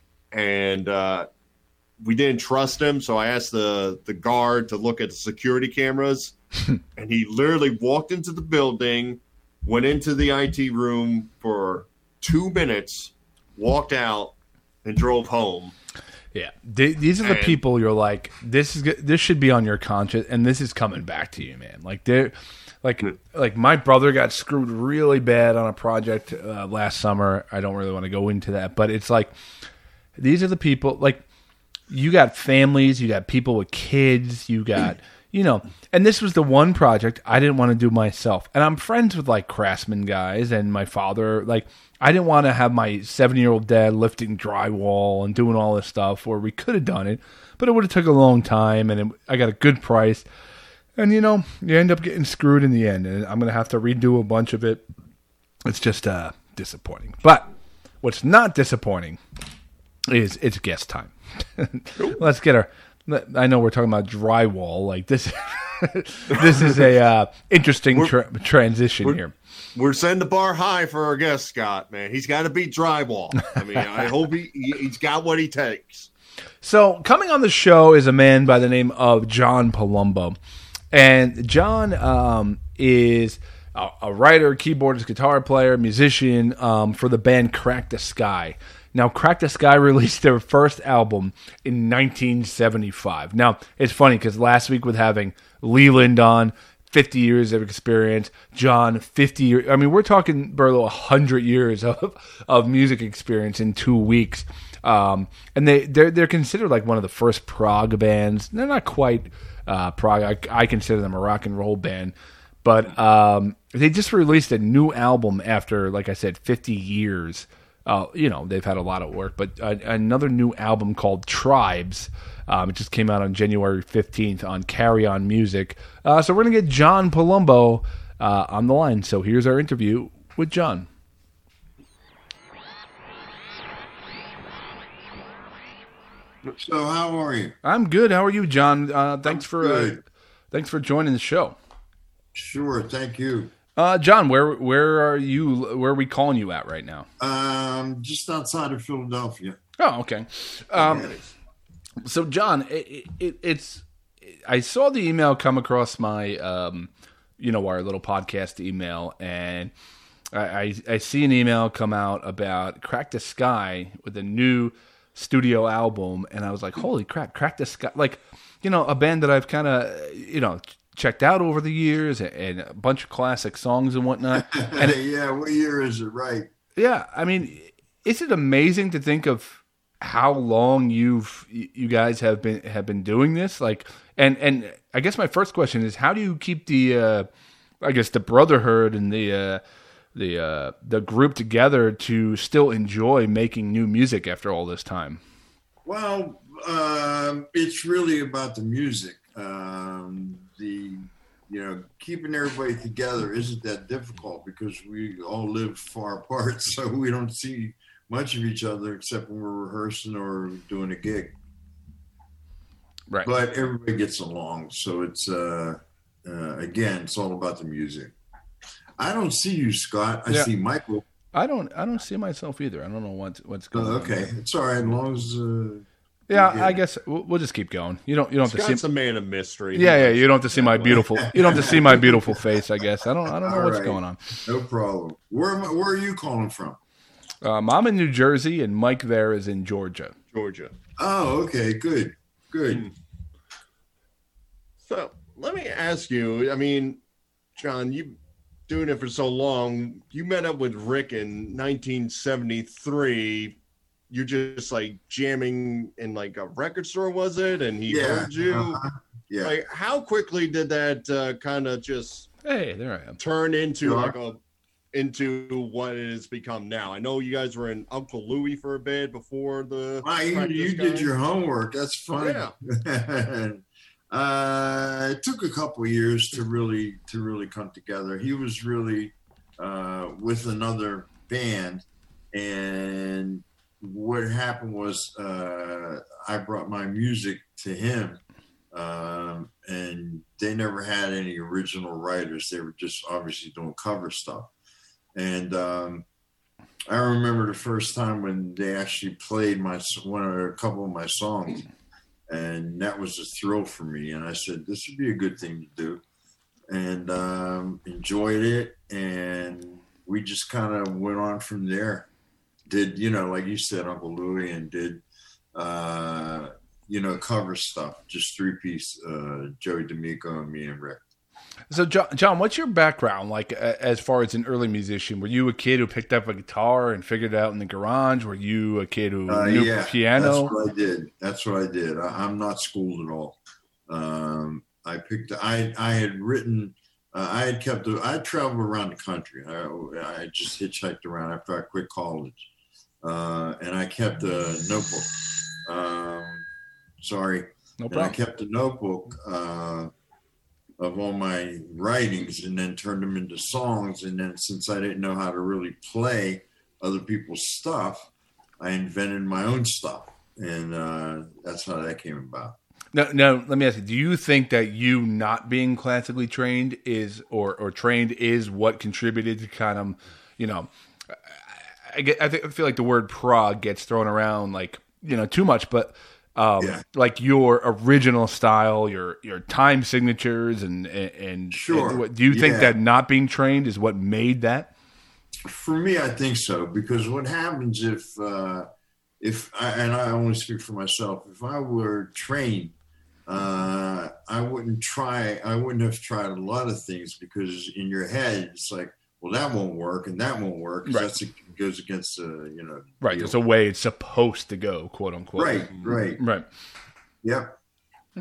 And uh, we didn't trust him. So I asked the, the guard to look at the security cameras. And he literally walked into the building, went into the I T room for two minutes, walked out, and drove home. Yeah, these are the and, people you're like, this is this should be on your conscience, and this is coming back to you, man. Like they're like like my brother got screwed really bad on a project uh, last summer. I don't really want to go into that, but it's like these are the people. Like you got families, you got people with kids, you got you know, and this was the one project I didn't want to do myself. And I'm friends with like Craftsman guys and my father, like. I didn't want to have my seven-year-old dad lifting drywall and doing all this stuff, or we could have done it, but it would have took a long time, and it, I got a good price. And, you know, you end up getting screwed in the end, and I'm going to have to redo a bunch of it. It's just uh, disappointing. But what's not disappointing is it's guest time. Let's get our – I know we're talking about drywall. Like this this is a uh, interesting tra- transition here. We're setting the bar high for our guest, Scott, man. He's got to beat drywall. I mean, I hope he, he's got what he takes. So coming on the show is a man by the name of John Palumbo. And John um, is a, a writer, keyboardist, guitar player, musician um, for the band Crack the Skye. Now, Crack the Skye released their first album in nineteen seventy-five. Now, it's funny because last week with having Leland on, fifty years of experience, John, fifty years. I mean, we're talking, Berlo, one hundred years of, of music experience in two weeks. Um, and they, they're, they're considered like one of the first prog bands. They're not quite uh, prog. I, I consider them a rock and roll band. But um, they just released a new album after, like I said, fifty years. Uh, you know, they've had a lot of work. But uh, another new album called Tribes. Um, it just came out on January fifteenth on Carry On Music. Uh, so we're going to get John Palumbo uh, on the line. So here's our interview with John. So how are you? I'm good. How are you, John? Uh, thanks I'm for uh, thanks for joining the show. Sure, thank you. Uh, John, where where are you? Where are we calling you at right now? Um, just outside of Philadelphia. Oh, okay. Um, so, John, it, it, it's I saw the email come across my, um, you know, our little podcast email, and I, I, I see an email come out about Crack the Skye with a new studio album, and I was like, holy crap, Crack the Skye! Like, you know, a band that I've kind of, you know, checked out over the years, and a bunch of classic songs and whatnot. And it, yeah, what year is it? Right. Yeah, I mean, is it amazing to think of how long you've you guys have been have been doing this? Like, and and I guess my first question is, how do you keep the, uh, I guess, the brotherhood and the uh, the uh, the group together to still enjoy making new music after all this time? Well, um, it's really about the music. Um, the you know keeping everybody together isn't that difficult because we all live far apart, so we don't see much of each other except when we're rehearsing or doing a gig. Right. But everybody gets along, so it's uh, uh, again, it's all about the music. I don't see you, Scott. I yeah. see Michael. I don't. I don't see myself either. I don't know what what's going uh, okay. on. Okay, it's all right as long as. Uh, Yeah, I guess we'll, we'll just keep going. You don't. You don't have Scott's to see. a man of mystery. Yeah, yeah. You don't have to see my beautiful. You don't have to see my beautiful face. I guess I don't. I don't know All what's right. going on. No problem. Where am I, Where are you calling from? Um, I'm in New Jersey, and Mike there is in Georgia. Georgia. Oh, okay. Good. Good. Mm. So let me ask you. I mean, John, you've doing it for so long. You met up with Rick in nineteen seventy-three. You're just like jamming in like a record store, was it? And he yeah. heard you. Uh-huh. Yeah. Like, how quickly did that uh, kind of just hey, there I am turn into sure. like a into what it has become now? I know you guys were in Uncle Louie for a bit before the. Wow, you, you did your homework. That's funny. Yeah. uh, it took a couple of years to really to really come together. He was really uh, with another band, and what happened was uh, I brought my music to him. Um, and they never had any original writers. They were just obviously doing cover stuff. And um, I remember the first time when they actually played my one or a couple of my songs, and that was a thrill for me. And I said, this would be a good thing to do, and um, enjoyed it. And we just kind of went on from there. Did, you know, like you said, Uncle Louie, and did, uh, you know, cover stuff, just three piece, uh, Joey D'Amico and me and Rick. So, John, John, what's your background like uh, as far as an early musician? Were you a kid who picked up a guitar and figured it out in the garage? Were you a kid who uh, knew yeah, piano? That's what I did. That's what I did. I, I'm not schooled at all. Um, I picked, I, I had written, uh, I had kept, I had traveled around the country. I, I just hitchhiked around after I quit college. Uh, and I kept a notebook. Um, sorry. No and problem. I kept a notebook, uh, of all my writings, and then turned them into songs. And then since I didn't know how to really play other people's stuff, I invented my own stuff. And uh, that's how that came about. No, no. Let me ask you: do you think that you not being classically trained is, or or trained, is what contributed to kind of, you know, I get, I, think, I feel like the word prog gets thrown around like, you know, too much, but um, yeah. like your original style, your your time signatures, and and sure. And do you think yeah. that not being trained is what made that? For me, I think so, because what happens if uh, if I, and I only speak for myself, if I were trained, uh, I wouldn't try. I wouldn't have tried a lot of things, because in your head it's like, well, that won't work and that won't work. Right. That's it goes against uh, you know. Right. There's a way it's supposed to go, quote unquote. Right. Right. Right. Yep. Hmm.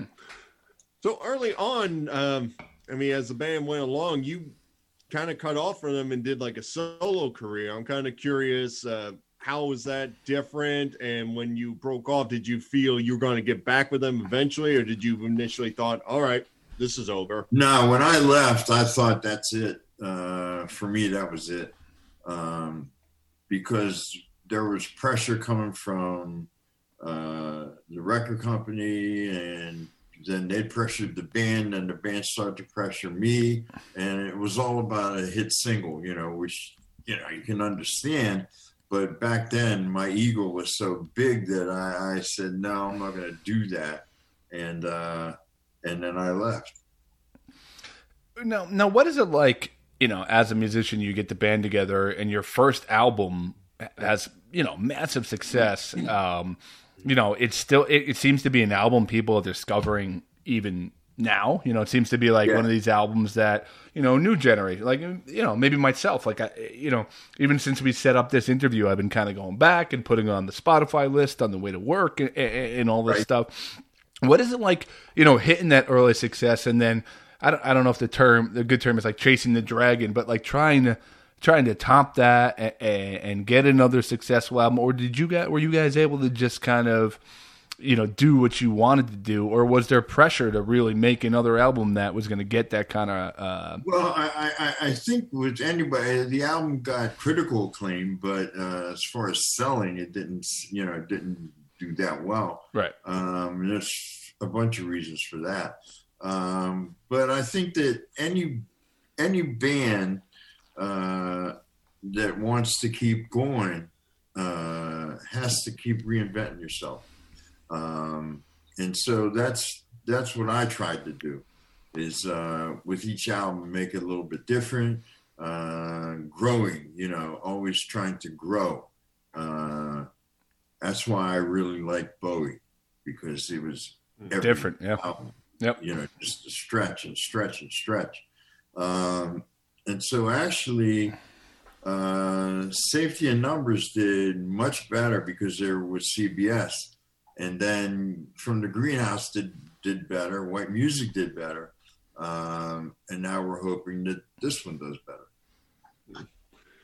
So early on, um, I mean, as the band went along, you kind of cut off from them and did like a solo career. I'm kind of curious, uh, how was that different? And when you broke off, did you feel you were going to get back with them eventually, or did you initially thought, all right, this is over? No, when I left, I thought that's it. Uh, for me, that was it. Um, because there was pressure coming from uh, the record company, and then they pressured the band, and the band started to pressure me, and it was all about a hit single, you know, which, you know, you can understand. But back then, my ego was so big that I, I said, no, I'm not going to do that. And uh, and then I left. Now, now, what is it like, you know, as a musician, you get the band together and your first album has, you know, massive success. Um, you know, it's still, it, it seems to be an album people are discovering even now. You know, it seems to be like yeah. one of these albums that, you know, new generation, like, you know, maybe myself, like, I, you know, even since we set up this interview, I've been kind of going back and putting on the Spotify list on the way to work and, and, and all this right. stuff. What is it like, you know, hitting that early success, and then, I don't, I don't know if the term, the good term is like chasing the dragon, but like trying to, trying to top that and, and get another successful album? Or did you guys, were you guys able to just kind of, you know, do what you wanted to do? Or was there pressure to really make another album that was going to get that kind of, uh, well, I, I, I think with anybody, the album got critical acclaim, but uh, as far as selling, it didn't, you know, it didn't do that well. Right. Um, there's a bunch of reasons for that. Um, but I think that any any band uh, that wants to keep going uh, has to keep reinventing yourself, um, and so that's that's what I tried to do. Is uh, with each album make it a little bit different, uh, growing. You know, always trying to grow. Uh, that's why I really liked Bowie, because it was every different. Yeah. Album. Yep. You know, just to stretch and stretch and stretch. Um, and so actually, uh, Safety in Numbers did much better because they were with C B S. And then From the Greenhouse did, did better. White Music did better. Um, and now we're hoping that this one does better.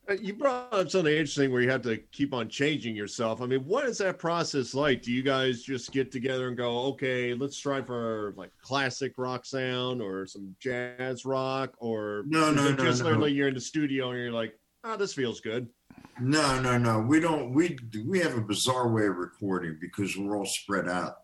Uh, You brought up something interesting where you have to keep on changing yourself. I mean, what is that process like? Do you guys just get together and go, okay, let's try for like classic rock sound or some jazz rock, or No, is no, it no, just no. literally you're in the studio and you're like, oh, this feels good. No, no, no. We don't. We we have a bizarre way of recording because we're all spread out.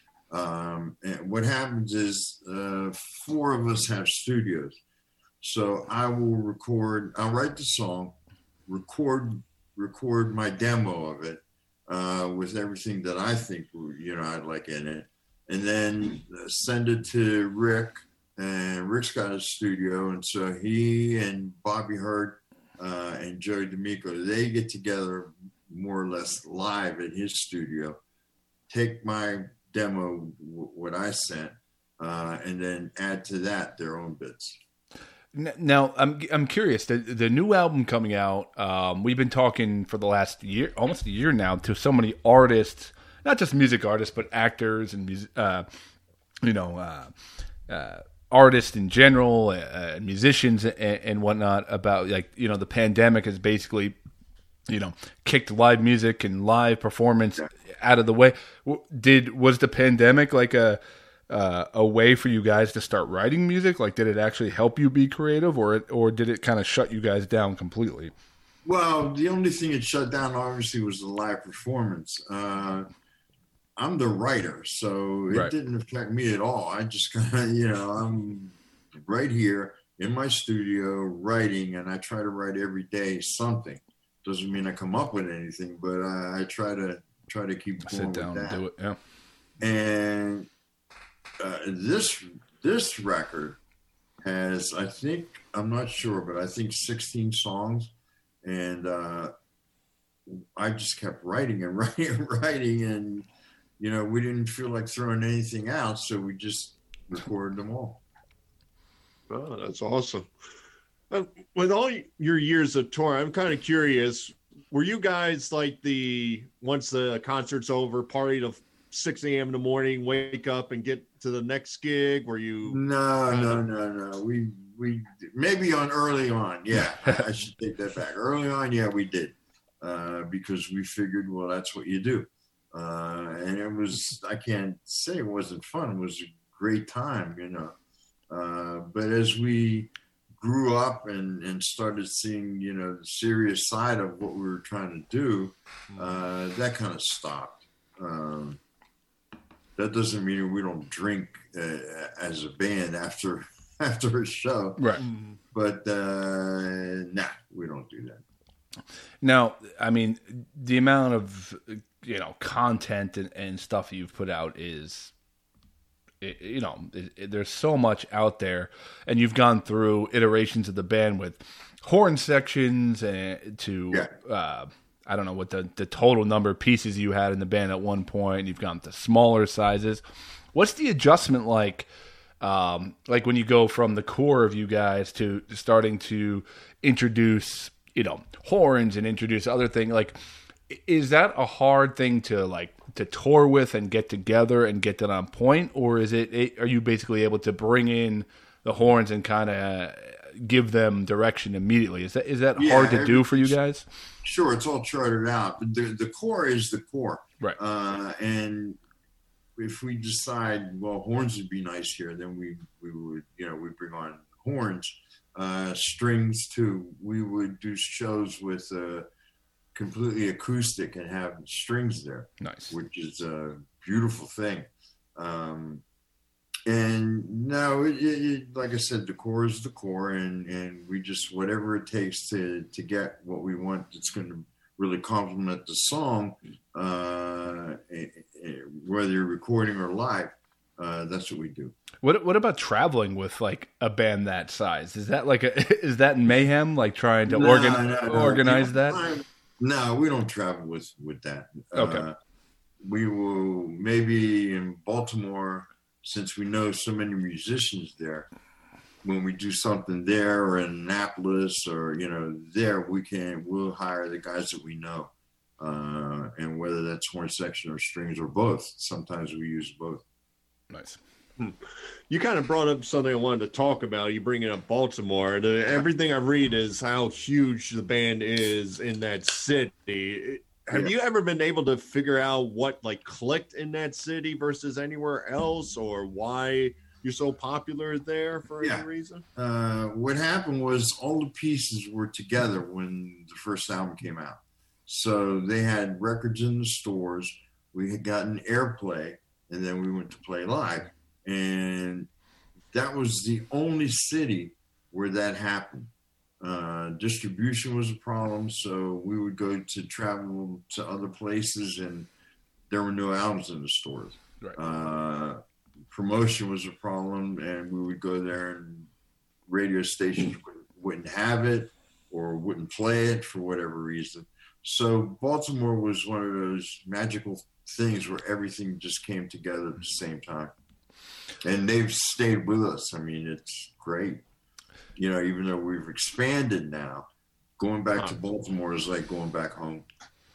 Um, and what happens is uh, four of us have studios. So I will record. I'll write the song, record record my demo of it uh, with everything that I think you know I'd like in it, and then send it to Rick. And Rick's got a studio, and so he and Bobby Hurt. Uh, and Joey D'Amico, they get together more or less live in his studio, take my demo, w- what I sent, uh, and then add to that their own bits. Now, I'm I'm curious. The the new album coming out. Um, we've been talking for the last year, almost a year now, to so many artists, not just music artists, but actors and mus- uh, you know. Uh, uh, artists in general, uh, musicians and, and whatnot, about like, you know, the pandemic has basically, you know, kicked live music and live performance out of the way. Did, was the pandemic like a, uh, a way for you guys to start writing music? Like, did it actually help you be creative, or, it, or did it kind of shut you guys down completely? Well, the only thing it shut down obviously was the live performance. Uh, I'm the writer, so it Right. didn't affect me at all. I just kind of, you know, I'm right here in my studio writing, and I try to write every day something. Doesn't mean I come up with anything, but I, I try to try to keep going Sit down with that. and do it. Yeah. And uh, this this record has, I think, I'm not sure, but I think sixteen songs, and uh, I just kept writing and writing and writing, and you know, we didn't feel like throwing anything out, so we just recorded them all. Oh, that's awesome. Uh, with all your years of tour, I'm kind of curious, were you guys like the, once the concert's over, party till six a.m. in the morning, wake up and get to the next gig? Were you? No, no, kinda- no, no. We we maybe on early on, yeah. I should take that back. Early on, yeah, we did, uh, because we figured, well, that's what you do. Uh, and it was, I can't say it wasn't fun. It was a great time, you know. Uh, but as we grew up and, and started seeing, you know, the serious side of what we were trying to do, uh, that kind of stopped. Um, that doesn't mean we don't drink uh, as a band after after a show. Right. But uh, nah, we don't do that. Now, I mean, the amount of, you know, content and, and stuff you've put out is, it, you know, it, it, there's so much out there, and you've gone through iterations of the band with horn sections and to, Yeah. uh, I don't know what the, the total number of pieces you had in the band at one point. You've gone to smaller sizes. What's the adjustment like? Um, like when you go from the core of you guys to starting to introduce, you know, horns and introduce other things, like, is that a hard thing to like to tour with and get together and get that on point, or is it, are you basically able to bring in the horns and kind of give them direction immediately? Is that is that Yeah, hard to do for you everything's- guys? Sure, it's all charted out, but the, the core is the core. Right. Uh, and if we decide, well, horns would be nice here, then we, we would, you know, we bring on horns, uh, strings too. We would do shows with uh, completely acoustic and have strings there, Nice. which is a beautiful thing. Um, and no, it, it, it, like I said, the core is the core, and, and we just, whatever it takes to, to get what we want that's going to really complement the song, uh, eh, eh, whether you're recording or live, uh, that's what we do. What what about traveling with like a band that size? Is that like a is that mayhem? Like trying to No, organ, no, no. organize You that? know, No, we don't travel with, with that. Okay. Uh, we will maybe in Baltimore, since we know so many musicians there, when we do something there or in Annapolis or, you know, there, we can, we'll hire the guys that we know. Uh, and whether that's horn section or strings or both, sometimes we use both. Nice. You kind of brought up something I wanted to talk about. You bringing up Baltimore. The, everything I read is how huge the band is in that city. Have you ever been able to figure out what like clicked in that city versus anywhere else, or why you're so popular there for Yeah. any reason? Uh, what happened was all the pieces were together when the first album came out. So they had records in the stores. We had gotten airplay, and then we went to play live. And that was the only city where that happened. Uh, distribution was a problem, so we would go to travel to other places, and there were no albums in the stores. Right. Uh, promotion was a problem, and we would go there, and radio stations wouldn't, wouldn't have it or wouldn't play it for whatever reason. So Baltimore was one of those magical things where everything just came together at the same time. And they've stayed with us. I mean, it's great. You know, even though we've expanded now, going back to Baltimore is like going back home.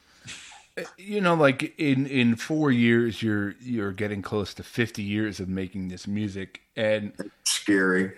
You know, like in, in four years, you're you're getting close to fifty years of making this music, and Scary.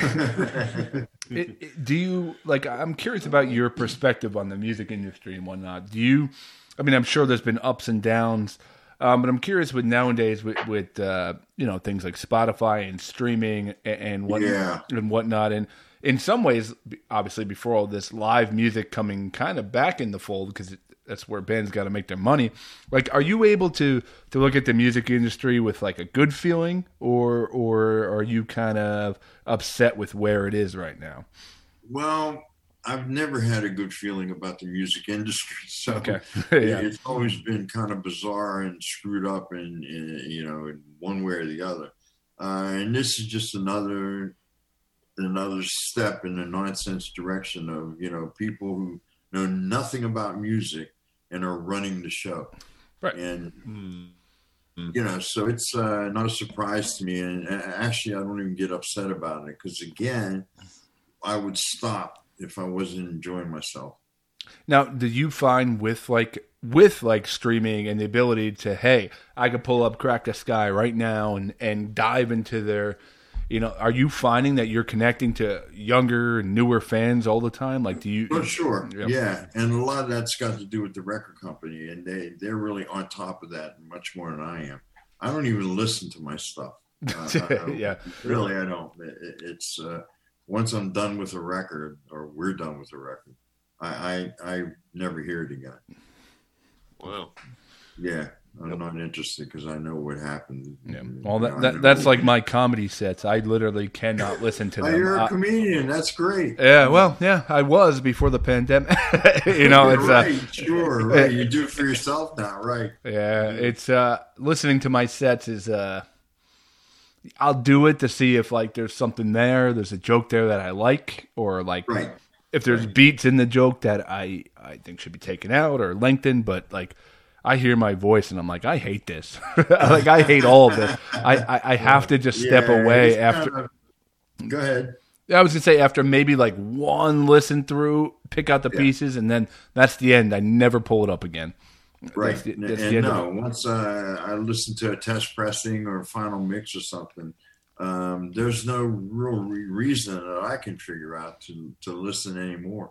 it, it, do you like? I'm curious about your perspective on the music industry and whatnot. Do you? I mean, I'm sure there's been ups and downs, um, but I'm curious with nowadays with with uh, you know, things like Spotify and streaming and, and what Yeah. and whatnot, and in some ways, obviously, before all this live music coming kind of back in the fold because it, that's where bands got to make their money. Like, are you able to to look at the music industry with like a good feeling, or or are you kind of upset with where it is right now? Well, I've never had a good feeling about the music industry. So Okay. Yeah. it's always been kind of bizarre and screwed up in, in you know, in one way or the other. Uh, and this is just another another step in the nonsense direction of, you know, people who know nothing about music and are running the show. Right. And, Mm-hmm. you know, so it's uh, not a surprise to me. And uh, actually, I don't even get upset about it because, again, I would stop if I wasn't enjoying myself. Now, do you find with like with like streaming and the ability to, hey, I could pull up Crack the Sky right now and and dive into their, you know, are you finding that you're connecting to younger and newer fans all the time? Like, do you? Oh, sure. Yeah. Yeah. And a lot of that's got to do with the record company. And they, they're really on top of that much more than I am. I don't even listen to my stuff. Uh, I, I, Yeah. Really, I don't. It, it's uh, once I'm done with a record or we're done with a record, I, I, I never hear it again. Wow. Yeah. I'm not interested because I know what happened. Yeah. And, Well, you that, know, I that know- that's like my comedy sets. I literally cannot listen to Oh, them. you're a I- comedian. That's great. yeah. Well, yeah, I was before the pandemic. you know, You're it's right. uh, Sure. Right. You do it for yourself now. Right. yeah, it's uh, listening to my sets is uh, I'll do it to see if like there's something there, there's a joke there that I like, or like Right. if there's beats in the joke that I I think should be taken out or lengthened. But like, I hear my voice and I'm like, I hate this. Like, I hate all of this. I I, I have to just step Yeah, away it's after. kind of- go ahead. I was gonna say after maybe like one listen through, pick out the Yeah. pieces, and then that's the end. I never pull it up again. Right. That's the, and that's the and end no, of it. once uh, I listen to a test pressing or a final mix or something, um, there's no real re- reason that I can figure out to, to listen anymore.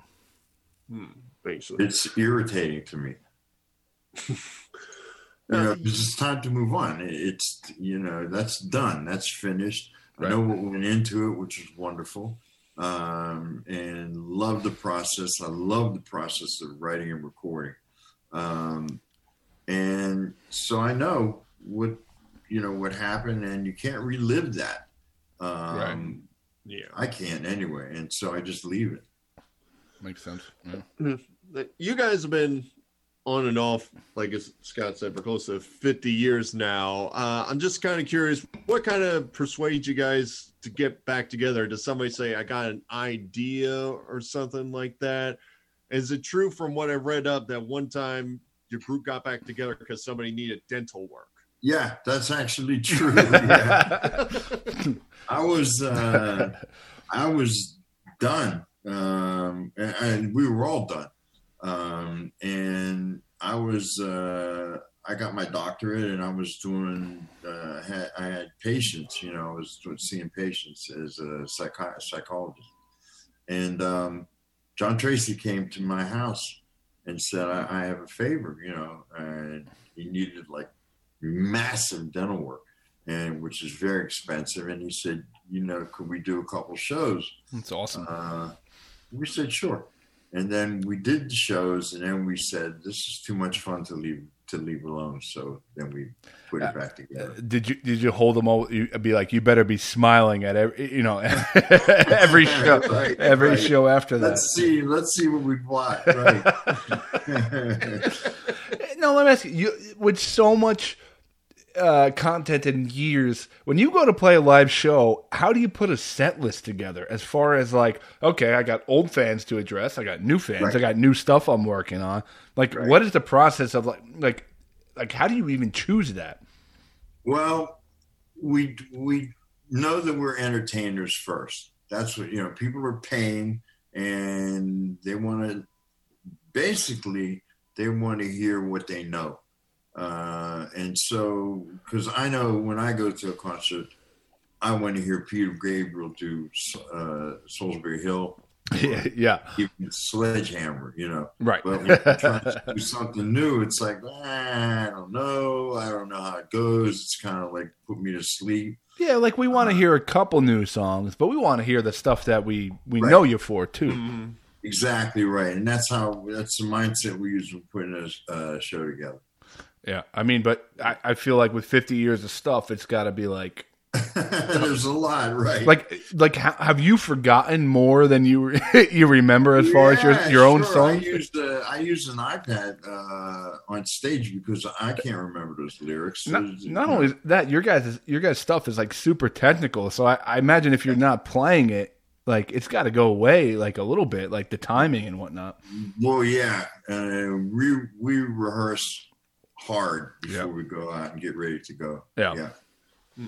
Basically. It's irritating to me. You know, because it's time to move on. It- It's, you know, that's done. That's finished. I know what went into it, which is wonderful. Um, and love the process. I love the process of writing and recording. Um, and so I know what, you know, what happened, and you can't relive that. Um, Yeah. I can't anyway. And so I just leave it. Makes sense. Yeah. You guys have been on and off, like as Scott said, for close to fifty years now. Uh, I'm just kind of curious, what kind of persuades you guys to get back together? Does somebody say, I got an idea or something like that? Is it true from what I read up that one time your group got back together because somebody needed dental work? Yeah, that's actually true. Yeah. I was, uh, I was done. Um, and, and we were all done. Um, and I was, uh, I got my doctorate, and I was doing. Uh, had, I had patients. You know, I was doing, seeing patients as a psychi- psychologist, and um, John Tracy came to my house and said, I, "I have a favor." You know, and he needed like massive dental work, and which is very expensive. And he said, "You know, could we do a couple shows?" That's awesome. Uh, we said, "Sure." And then we did the shows, and then we said, "This is too much fun to leave to leave alone." So then we put it back together. Uh, did you did you hold them all? You be like, you better be smiling at every you know every show, Right, every right. show after that. Let's see, let's see what we bought. Right. No, let me ask you. You with so much uh, content in years, when you go to play a live show, how do you put a set list together? As far as like, okay, I got old fans to address, I got new fans, Right. I got new stuff I'm working on. Like, Right. what is the process of like, like, like, how do you even choose that? Well, we we know that we're entertainers first. That's what, you know, people are paying, and they want to basically they want to hear what they know. Uh, and so, because I know when I go to a concert, I want to hear Peter Gabriel do uh, Salisbury Hill, yeah, yeah, even Sledgehammer, you know. right. But when you're trying to do something new, it's like, ah, I don't know. I don't know how it goes. It's kind of like put me to sleep. Yeah, like we want to hear a couple new songs, but we want to hear the stuff that we, we Right. know you for too. Mm-hmm. Exactly right. And that's how, that's the mindset we use when putting a uh, show together. Yeah, I mean, but I, I feel like with fifty years of stuff, it's got to be like, There's a lot, right? like, like, ha- have you forgotten more than you you remember as far as your Yeah, your own sure. songs? I used, uh, I used an iPad uh, on stage because I can't remember those lyrics. Not, There's- not only that, your guys your guys stuff is like super technical. So I, I imagine if you're not playing it, like it's got to go away like a little bit, like the timing and whatnot. Well, yeah, uh, we we rehearse hard before Yep. we go out and get ready to go. Yeah. yeah.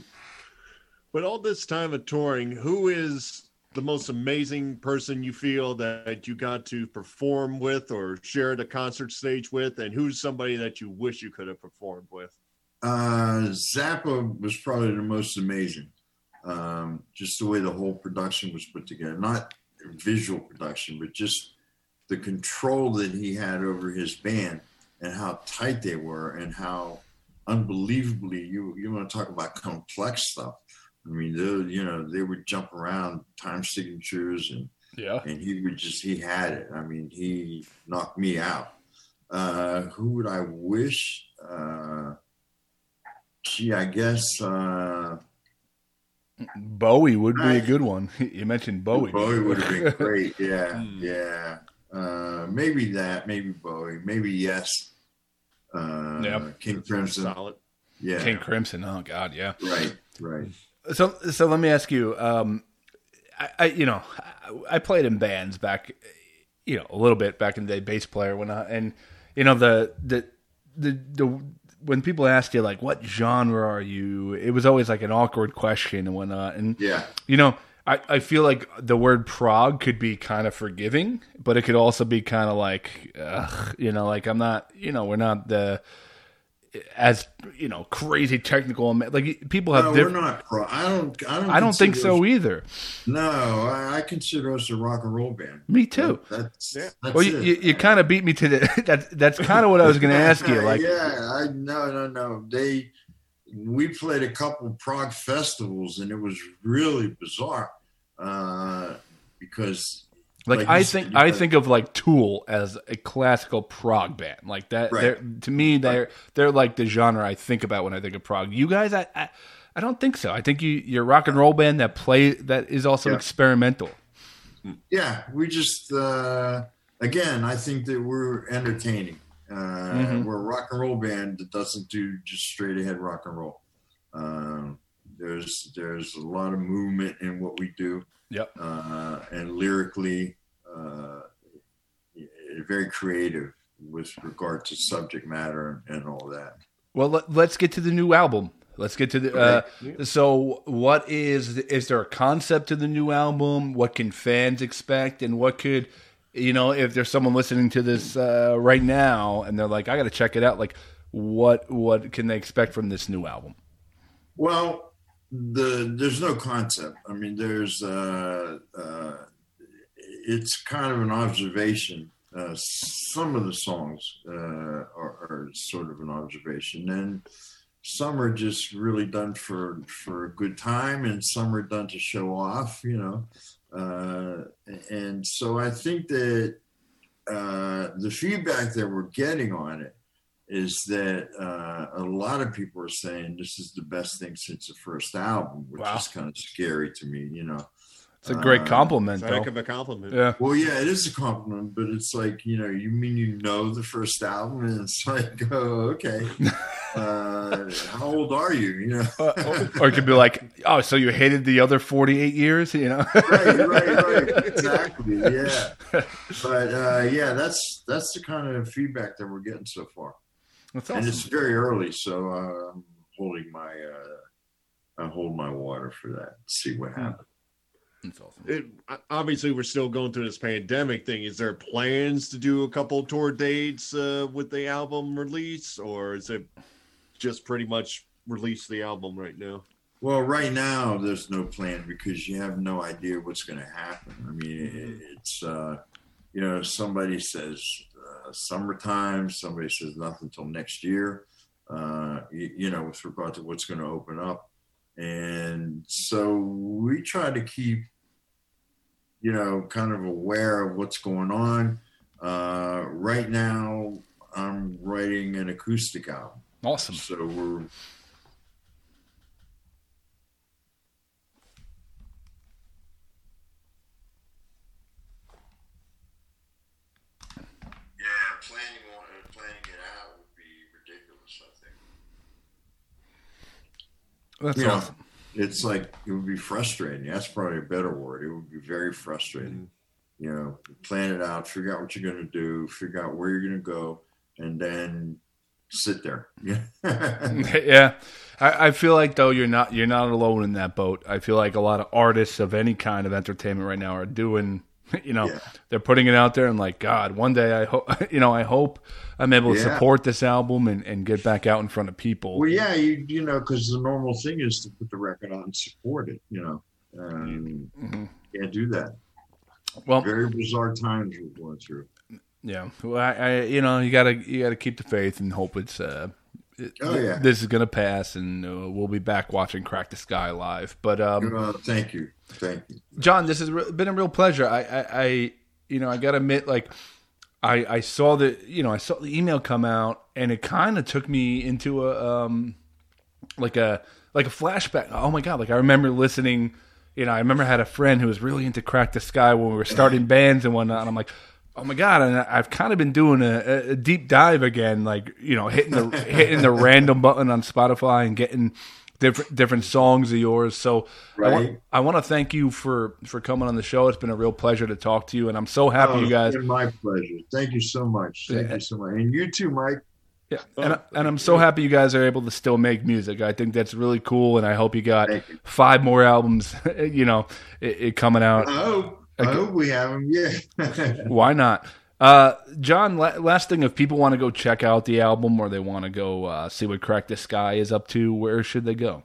But all this time of touring, who is the most amazing person you feel that you got to perform with or share the concert stage with, and who's somebody that you wish you could have performed with? Uh, Zappa was probably the most amazing. Um, just the way the whole production was put together, not visual production, but just the control that he had over his band and how tight they were and how unbelievably you, you want to talk about complex stuff. I mean, they, you know, they would jump around time signatures and, Yeah. and he would just, he had it. I mean, he knocked me out. Uh, who would I wish? Uh, gee, I guess, uh, Bowie would be a good one. You mentioned Bowie. Bowie would have been great. Yeah, Hmm. yeah. Uh, maybe that. Maybe Bowie. Maybe Yes. Uh, Yep. King Crimson. Solid. Yeah. King Crimson. Oh God, yeah. Right. Right. So, so let me ask you. Um, I, I, you know, I, I played in bands back, you know, a little bit back in the day, bass player, whatnot, and you know the the the the when people asked you like, what genre are you? It was always like an awkward question and whatnot, and Yeah. you know, I, I feel like the word prog could be kind of forgiving, but it could also be kind of like, ugh, you know, like I'm not, you know, we're not the as you know crazy technical. Like people have No, different. we're not pro. I don't. I don't. I don't think consider so us- either. No, I, I consider us a rock and roll band. Me too. That- that's. Yeah. That's Well, you, it. you, you kind of beat me to the. That's that's kind of what I was going to ask you. Like, yeah, I no, no, no. They, we played a couple prog festivals, and it was really bizarre uh, because, like, like I you think said, I you- think of like Tool as a classical prog band. Like that. Right. They're, to me, they're they're like the genre I think about when I think of prog. You guys, I I, I don't think so. I think you you're a rock and roll band that play that is also Yeah. experimental. yeah, we just uh, again, I think that we're entertaining. Uh, Mhm. We're a rock and roll band that doesn't do just straight ahead rock and roll. Um, there's there's a lot of movement in what we do. Yep. Uh, and lyrically, uh, very creative with regard to subject matter and all that. Well, let, let's get to the new album. Let's get to the. Uh, so, what is is there a concept to the new album? What can fans expect, and what could, you know, if there's someone listening to this uh, right now and they're like, I got to check it out. Like, what what can they expect from this new album? Well, the there's no concept. I mean, there's uh, uh, it's kind of an observation. Uh, some of the songs uh, are, are sort of an observation, and some are just really done for for a good time, and some are done to show off. You know, uh, and so I think that uh, the feedback that we're getting on it is that uh, a lot of people are saying this is the best thing since the first album, which Wow. is kind of scary to me, you know. It's a great Uh, compliment, It's a heck though. of a compliment. Yeah. Well, yeah, it is a compliment, but it's like, you know, you mean you know the first album, and it's like, oh, okay. Uh, how old are you, you know? Uh, or it could be like, oh, so you hated the other forty-eight years, you know? right, right, right. Exactly, yeah. But, uh, yeah, that's that's the kind of feedback that we're getting so far. That's And awesome. it's very early, so uh, I'm holding my uh, I hold my water for that. See what happens. That's awesome. It, obviously, we're still going through this pandemic thing. Is there plans to do a couple tour dates uh, with the album release, or is it just pretty much release the album right now? Well, right now there's no plan because you have no idea what's going to happen. I mean, it, it's uh, you know, somebody says uh, summertime, somebody says nothing until next year. Uh, you, you know, with regard to what's going to open up. And so we try to keep, you know, kind of aware of what's going on. Uh, right now, I'm writing an acoustic album. Awesome. So we're. Yeah, planning on uh, planning it out would be ridiculous, I think. That's You know, awesome. it's like it would be frustrating. That's probably a better word. It would be very frustrating. You know, plan it out, figure out what you're going to do, figure out where you're going to go, and then sit there. Yeah. Yeah, I, I feel like though you're not you're not alone in that boat. I feel like a lot of artists of any kind of entertainment right now are doing, you know, Yeah. they're putting it out there and like, God, one day I hope, you know, I hope I'm able to Yeah. support this album and, and get back out in front of people. Well, yeah, you you know, because the normal thing is to put the record on and support it. You know, um, Mhm. can't do that. Well, Very bizarre times we're going through. yeah, well, I, I, you know, you gotta you gotta keep the faith and hope it's uh, it- Oh, yeah. this is gonna pass and uh, we'll be back watching Crack the Sky live. But um, Uh, thank you, thank you. John, this has re- been a real pleasure. I, I, I you know, I gotta admit, like, I, I saw the, you know, I saw the email come out, and it kind of took me into a, um, like a, like a flashback. Oh my god! Like I remember listening. You know, I remember I had a friend who was really into Crack the Sky when we were starting bands and whatnot. And I'm like, oh my god! And I've kind of been doing a, a deep dive again, like, you know, hitting the hitting the random button on Spotify and getting different different songs of yours. So I want, Right. I want to thank you for for coming on the show. It's been a real pleasure to talk to you, and I'm so happy Oh, you guys. it's been my pleasure. Thank you so much. Thank Yeah. you so much, and you too, Mike. Yeah, and, and I'm so happy you guys are able to still make music. I think that's really cool, and I hope you got Thank you. five more albums, you know, it, it coming out. I hope. I Okay. hope we have them. Yeah. Why not? Uh, John, la- last thing, if people want to go check out the album or they want to go uh, see what Crack the Sky is up to, where should they go?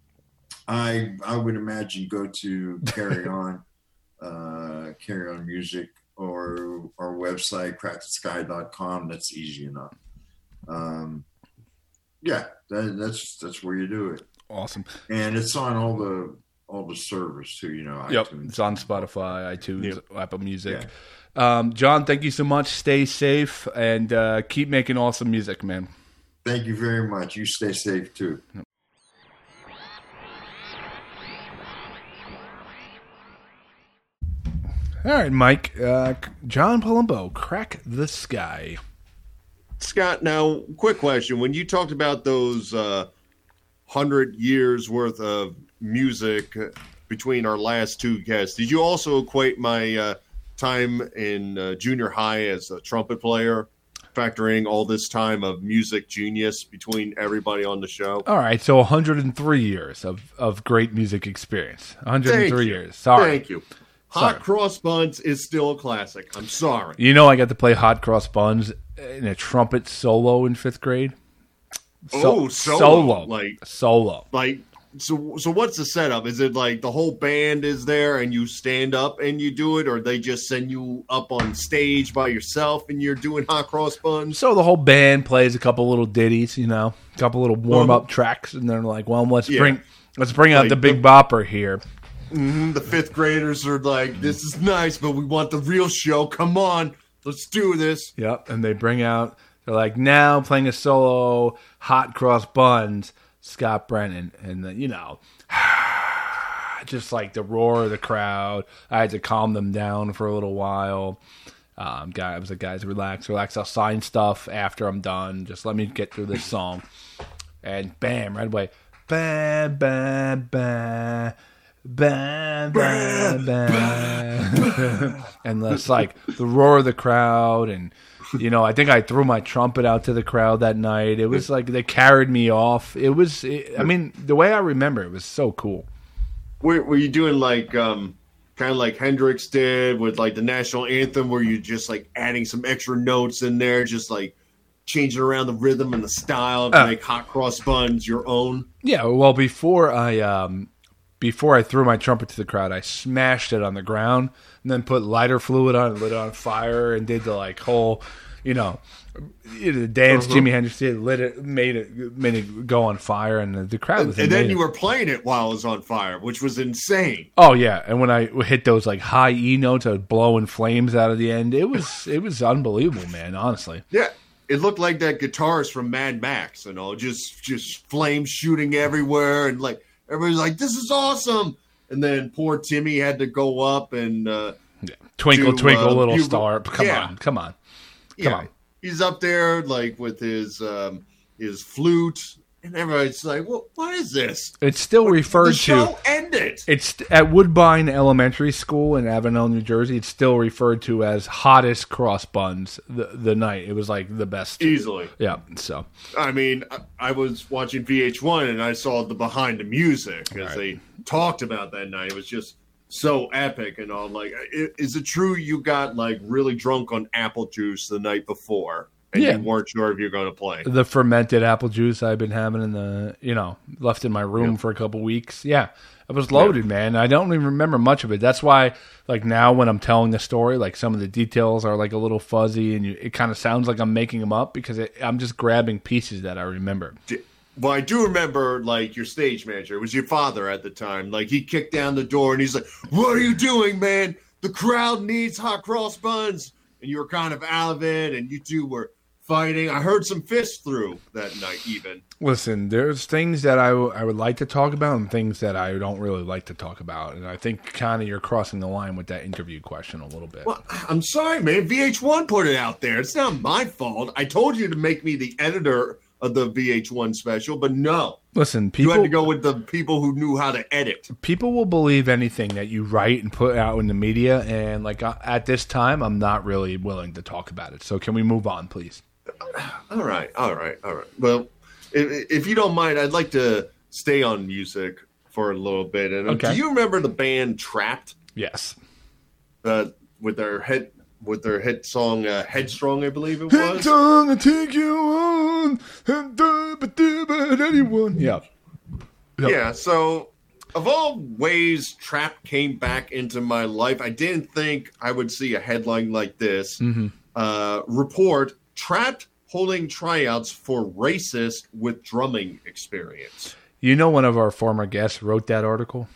I I would imagine go to Carry On, uh, Carry On Music, or our website crack the sky dot com. That's easy enough. Um, yeah, that, that's that's where you do it, Awesome. and it's on all the all the servers too. You know, Yep, iTunes. it's on Spotify, iTunes, Apple Music. Yeah. Um, John, thank you so much. Stay safe and uh, keep making awesome music, man. Thank you very much. You stay safe too. All right, Mike. Uh, John Palumbo, Crack the Sky. Scott, now, quick question. When you talked about those uh, hundred years worth of music between our last two guests, did you also equate my uh, time in uh, junior high as a trumpet player, factoring all this time of music genius between everybody on the show? All right, so one hundred three years of, of great music experience. one hundred three Thank you. years. Sorry. Thank you. Sorry. Hot Cross Buns is still a classic. I'm sorry. You know, I got to play Hot Cross Buns in a trumpet solo in fifth grade. Oh, solo. Like- solo. Like, so so what's the setup? Is it like the whole band is there and you stand up and you do it, or they just send you up on stage by yourself and you're doing hot cross buns? So the whole band plays a couple little ditties, you know, a couple little warm up tracks, and they're like, "Well, let's Yeah. bring let's bring out Like the Big the- Bopper here." Mm-hmm. The fifth graders are like, "This is nice, but we want the real show. Come on, let's do this." Yep, and they bring out. They're like, now playing a solo hot cross buns, Scott Brennan, and then, you know, just like the roar of the crowd. I had to calm them down for a little while. Um, guy, I was like, guys, relax, relax. I'll sign stuff after I'm done. Just let me get through this song. And bam, right away, bam, bam, bam. Bam, bam, bam. And it's like the roar of the crowd. And, you know, I think I threw my trumpet out to the crowd that night. It was like they carried me off. It was, it, I mean, the way I remember it was so cool. Were, were you doing like, um, kind of like Hendrix did with like the national anthem, where you just like adding some extra notes in there, just like changing around the rhythm and the style to Uh, make hot cross buns your own? Yeah, well, before I um, before I threw my trumpet to the crowd, I smashed it on the ground and then put lighter fluid on it, lit it on fire, and did the like whole, you know, the dance Uh-huh. Jimi Hendrix did, lit it, made it, made it go on fire, and the, the crowd was And then amazing. you were playing it while it was on fire, which was insane. Oh yeah, and when I hit those like high E notes, I was blowing flames out of the end. It was it was unbelievable, man. Honestly. Yeah, it looked like that guitarist from Mad Max, you know, just just flames shooting everywhere, and like everybody's like, "This is awesome!" And then poor Timmy had to go up and uh, Yeah. Twinkle, to, twinkle, uh, little Bugle- star. Come Yeah. on, come on. yeah, on. he's up there like with his um, his flute, and everybody's like, "Well, what is this?" It's still referred The to. show ended. It's at Woodbine Elementary School in Avenel, New Jersey. It's still referred to as hottest cross buns the the night. It was like the best. Easily. Yeah. So I mean, I, I was watching V H one and I saw the behind the music as Right. they talked about that night. It was just so epic and all. Like, i- is it true you got like really drunk on apple juice the night before and Yeah. you weren't sure if you're going to play? the fermented apple juice I've been having in the, you know, left in my room Yeah. for a couple weeks. Yeah. I was loaded, man. I don't even remember much of it. That's why, like, now when I'm telling the story, like, some of the details are, like, a little fuzzy, and you, it kind of sounds like I'm making them up because it, I'm just grabbing pieces that I remember. Well, I do remember, like, your stage manager. It was your father at the time. Like, he kicked down the door and he's like, "What are you doing, man? The crowd needs hot cross buns." And you were kind of out of it, and you two were fighting. I heard some fists through that night, even. Listen, there's things that I, w- I would like to talk about and things that I don't really like to talk about. And I think kind of you're crossing the line with that interview question a little bit. Well, I'm sorry, man. V H one put it out there. It's not my fault. I told you to make me the editor of the V H one special, but no. Listen, You people had to go with the people who knew how to edit. people will believe anything that you write and put out in the media. And like uh, at this time, I'm not really willing to talk about it. So can we move on, please? All right, all right, all right. Well, if, if you don't mind, I'd like to stay on music for a little bit. And Okay. do you remember the band Trapped Yes. uh, with their hit with their hit song uh, "Headstrong"? I believe it was. I take you on, and but anyone. Yeah. Yep. Yeah, so of all ways Trapped came back into my life, I didn't think I would see a headline like this. Mm-hmm. Uh, report, Trapped holding tryouts for racist with drumming experience. You know, one of our former guests wrote that article.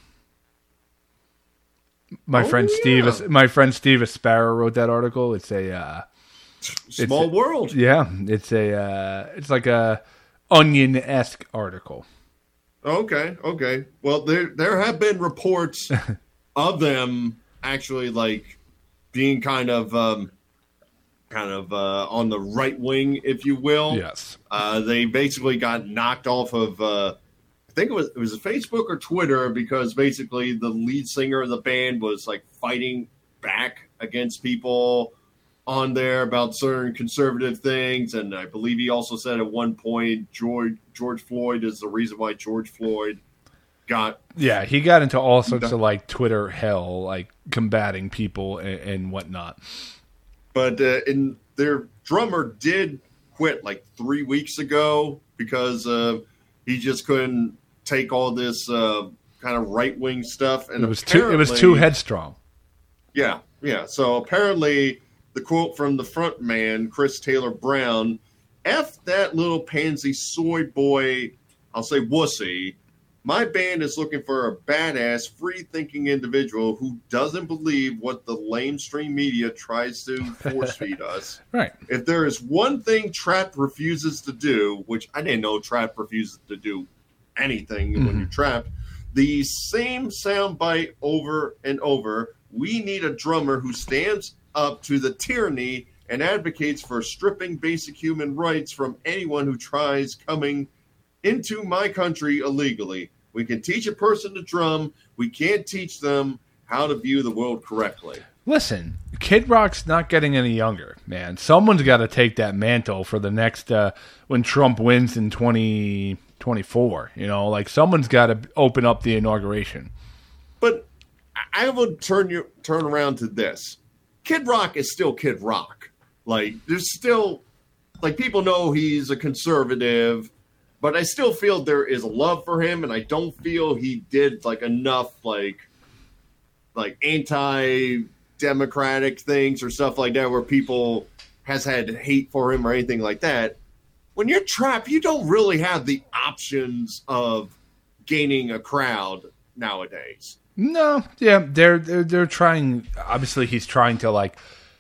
My Oh, friend Steve, yeah. my friend Steve Aspara wrote that article. It's a, uh, Small It's- world. yeah, it's a, uh, it's like a Onion-esque article. Okay, okay. Well, there there have been reports of them actually like being kind of um, kind of uh, on the right wing, if you will. Yes. Uh, they basically got knocked off of, uh, I think it was it was Facebook or Twitter, because basically the lead singer of the band was like fighting back against people on there about certain conservative things, and I believe he also said at one point George George Floyd is the reason why George Floyd got. Yeah, he got into all sorts of like Twitter hell, like combating people and, and whatnot. But uh, in their drummer did quit like three weeks ago because uh, he just couldn't take all this uh, kind of right wing stuff. And it was too. It was too headstrong. Yeah, yeah. So apparently, the quote from the front man, Chris Taylor Brown, "F that little pansy soy boy, I'll say wussy. My band is looking for a badass, free-thinking individual who doesn't believe what the lamestream media tries to force-feed us. Right. If there is one thing Trapped refuses to do, which I didn't know Trapped refuses to do anything mm-hmm. when you're trapped, the same soundbite over and over. We need a drummer who stands up to the tyranny and advocates for stripping basic human rights from anyone who tries coming into my country illegally. We can teach a person to drum. We can't teach them how to view the world correctly." Listen, Kid Rock's not getting any younger, man. Someone's got to take that mantle for the next, uh, when Trump wins in twenty twenty-four. You know, like someone's got to open up the inauguration. But I would turn you turn around to this. Kid Rock is still Kid Rock. Like, there's still, like, people know he's a conservative, but I still feel there is love for him, and I don't feel he did, like, enough, like, like anti-democratic things or stuff like that where people has had hate for him or anything like that. When you're Trapped, you don't really have the options of gaining a crowd nowadays. No, yeah, they're they're they're trying. Obviously, he's trying to like,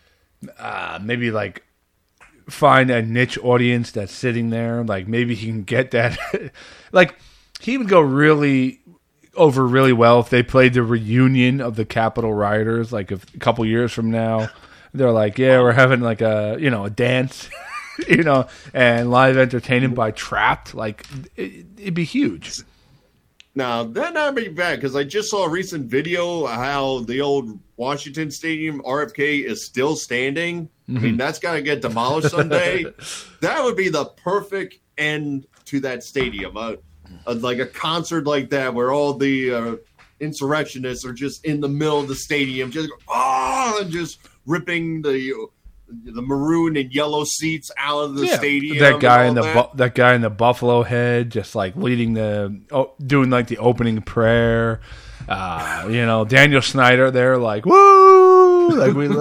uh, maybe like find a niche audience that's sitting there. Like maybe he can get that. Like he would go really over really well if they played the reunion of the Capitol rioters. Like if, a couple years from now, they're like, yeah, we're having like a you know a dance, you know, and live entertainment by Trapped. Like it, it'd be huge. Now, that not be bad, because I just saw a recent video of how the old Washington Stadium, R F K, is still standing. Mm-hmm. I mean, that's got to get demolished someday. That would be the perfect end to that stadium. Uh, uh, like a concert like that where all the uh, insurrectionists are just in the middle of the stadium, just, oh, and just ripping the... the maroon and yellow seats out of the yeah, stadium. That guy in the that. Bu- that guy in the buffalo head, just like leading the, oh, doing like the opening prayer. Uh, you know, Daniel Snyder there, like woo, like we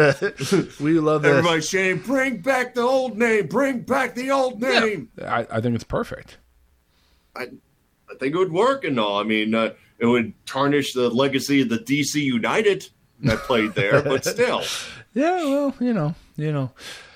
we love this. Everybody saying, "Bring back the old name, bring back the old name." Yeah, I, I think it's perfect. I I think it would work and all. I mean, uh, it would tarnish the legacy of the D C United that played there, but still. Yeah, well, you know, you know,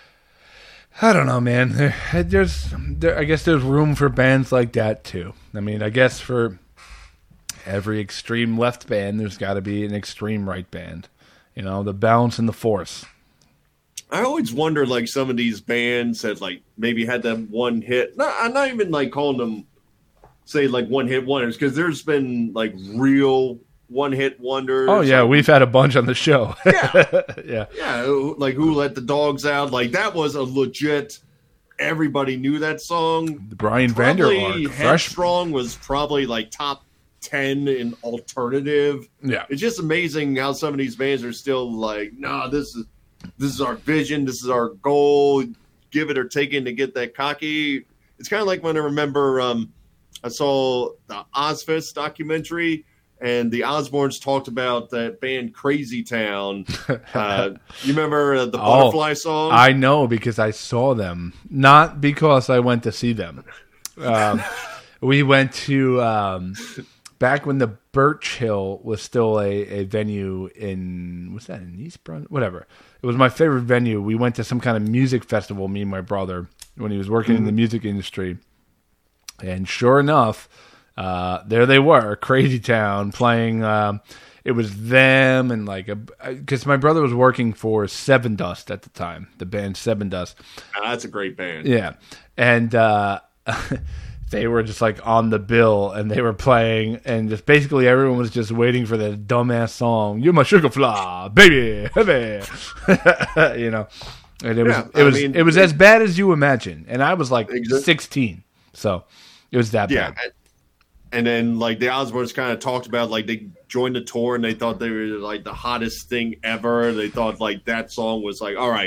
I don't know, man. There, there's, there, I guess there's room for bands like that too. I mean, I guess for every extreme left band, there's got to be an extreme right band. You know, the balance and the force. I always wonder, like some of these bands that like maybe had that one hit. Not, I'm not even like calling them, say like one hit wonders, because there's been like real. One-hit wonders. Oh, yeah, we've had a bunch on the show. Yeah. yeah. Yeah, like Who Let the Dogs Out. Like, that was a legit, everybody knew that song. The Brian Vander Ark. Headstrong was probably, like, top ten in alternative. Yeah. It's just amazing how some of these bands are still like, nah, this is this is our vision, this is our goal, give it or take it to get that cocky. It's kind of like when I remember um, I saw the Ozfest documentary, and the Osbournes talked about that band Crazy Town. Uh, you remember uh, the Butterfly oh, song? I know because I saw them. Not because I went to see them. Um, we went to, um, back when the Birch Hill was still a, a venue in, what's that, in East Brunswick? Whatever. It was my favorite venue. We went to some kind of music festival, me and my brother, when he was working mm-hmm. in the music industry. And sure enough, Uh, there they were, Crazy Town, playing. Um, it was them and like a because my brother was working for Seven Dust at the time, the band Seven Dust. Oh, that's a great band. Yeah, and uh, they were just like on the bill, and they were playing, and just basically everyone was just waiting for the dumbass song, "You're my sugar fly, baby, baby," you know. And it was yeah, it was mean, it was as bad as you imagine, and I was like exactly. sixteen, so it was that yeah. bad. And then, like, the Osbournes kind of talked about, like, they joined the tour and they thought they were, like, the hottest thing ever. They thought, like, that song was, like, all right,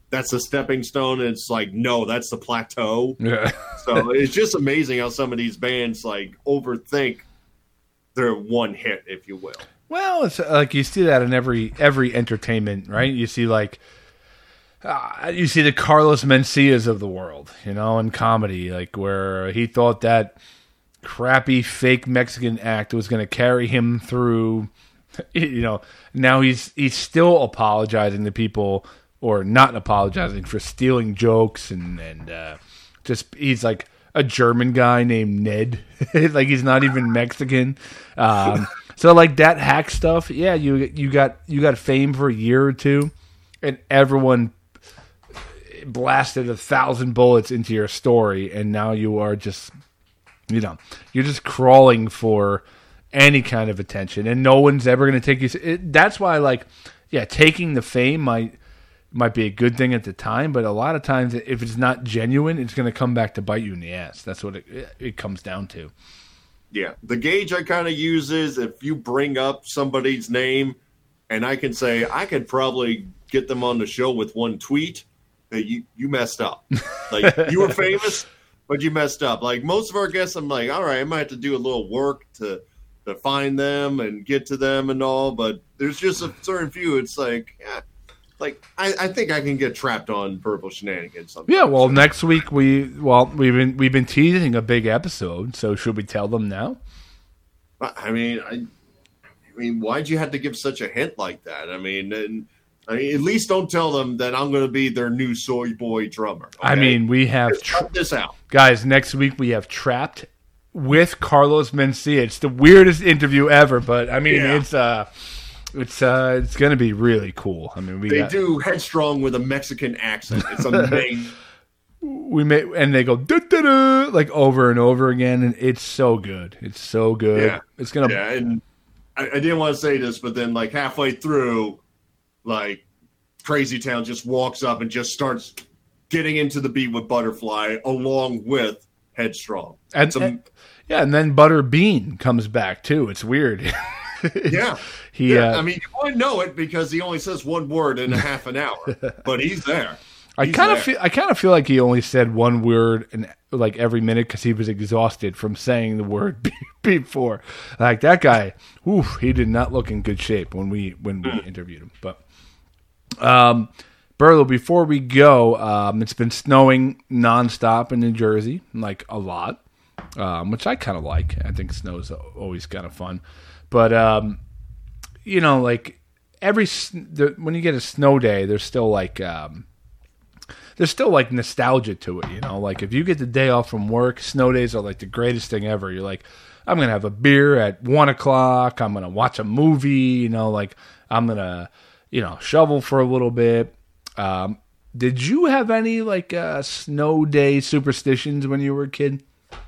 that's a stepping stone, and it's like, no, that's the plateau. Yeah. So it's just amazing how some of these bands like overthink their one hit, if you will. Well, it's like you see that in every every entertainment, right? You see like uh, you see the Carlos Mencias of the world, you know, in comedy, like where he thought that crappy fake Mexican act was going to carry him through. You know, now he's he's still apologizing to people, or not apologizing for stealing jokes, and and uh, just he's like a German guy named Ned, like he's not even Mexican. Um, so like that hack stuff, yeah, you you got you got fame for a year or two, and everyone blasted a thousand bullets into your story, and now you are just, you know, you're just crawling for any kind of attention, and no one's ever going to take you. It, that's why, like, yeah, taking the fame might might be a good thing at the time, but a lot of times, if it's not genuine, it's going to come back to bite you in the ass. That's what it it comes down to. Yeah, the gauge I kind of use is if you bring up somebody's name, and I can say I could probably get them on the show with one tweet, that you you messed up. Like, you were famous, but you messed up. Like most of our guests, I'm like, all right, I might have to do a little work to to find them and get to them and all, but there's just a certain few. It's like, yeah, like I, I think I can get trapped on Purple Shenanigans sometimes. Yeah, well, next week we well we've been we've been teasing a big episode, so should we tell them now? I mean, I, I mean, why'd you have to give such a hint like that? I mean, and I mean, at least don't tell them that I'm going to be their new soy boy drummer. Okay? I mean, we have Just cut this out, guys. Next week we have Trapped with Carlos Mencia. It's the weirdest interview ever, but I mean, Yeah. it's uh, it's uh, it's going to be really cool. I mean, we they got, do Headstrong with a Mexican accent. It's amazing. we may and they go "Da-da-da," like over and over again, and it's so good. It's so good. Yeah. It's gonna. Yeah, and I, I didn't want to say this, but then like halfway through, like Crazy Town just walks up and just starts getting into the beat with Butterfly along with Headstrong. And, It's a- and- yeah, and then Butter Bean comes back too. It's weird. yeah. he. Yeah, uh, I mean, you wouldn't know it because he only says one word in a half an hour, but he's there. I He's kind of there. feel. I kind of feel like he only said one word and like every minute because he was exhausted from saying the word be- before. Like that guy, oof, he did not look in good shape when we when we interviewed him. But, um, Burlow, before we go, um, it's been snowing nonstop in New Jersey, like a lot, um, which I kind of like. I think snow's always kind of fun, but um, you know, like every s- the, when you get a snow day, there's still like. Um, There's still like nostalgia to it, you know. Like if you get the day off from work, snow days are like the greatest thing ever. You're like, I'm gonna have a beer at one o'clock. I'm gonna watch a movie, you know. Like I'm gonna, you know, shovel for a little bit. Um, did you have any like uh, snow day superstitions when you were a kid?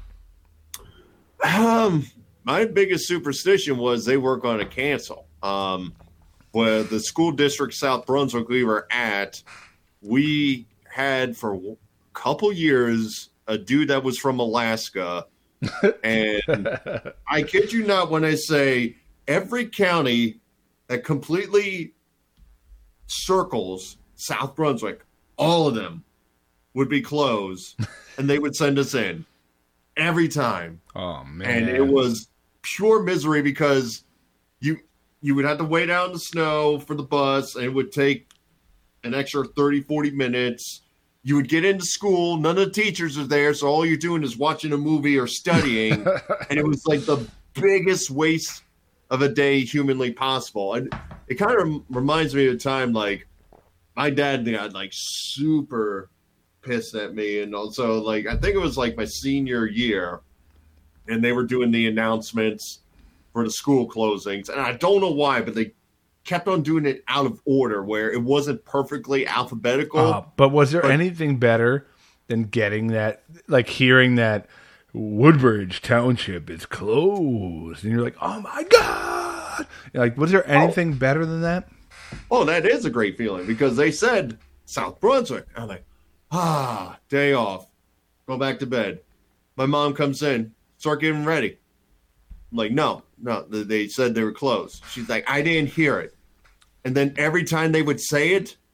Um, my biggest superstition was they work on a cancel. Um, where the school district South Brunswick we were at, we had for a couple years a dude that was from Alaska, and I kid you not when I say every county that completely circles South Brunswick, all of them would be closed, and they would send us in every time. Oh man! And it was pure misery because you you would have to wait out in the snow for the bus, and it would take an extra thirty, forty minutes. You would get into school, none of the teachers are there, so all you're doing is watching a movie or studying, and it was like the biggest waste of a day humanly possible. And it kind of reminds me of a time like my dad got like super pissed at me, and also like I think it was like my senior year, and they were doing the announcements for the school closings, and I don't know why, but they kept on doing it out of order where it wasn't perfectly alphabetical. Uh, but was there But- anything better than getting that, like hearing that Woodbridge Township is closed, and you're like, oh my god! Like, was there anything better than that? Oh, that is a great feeling because they said South Brunswick. I'm like, ah, day off. Go back to bed. My mom comes in, start getting ready. I'm like, no, no, they said they were closed. She's like, I didn't hear it. And then every time they would say it,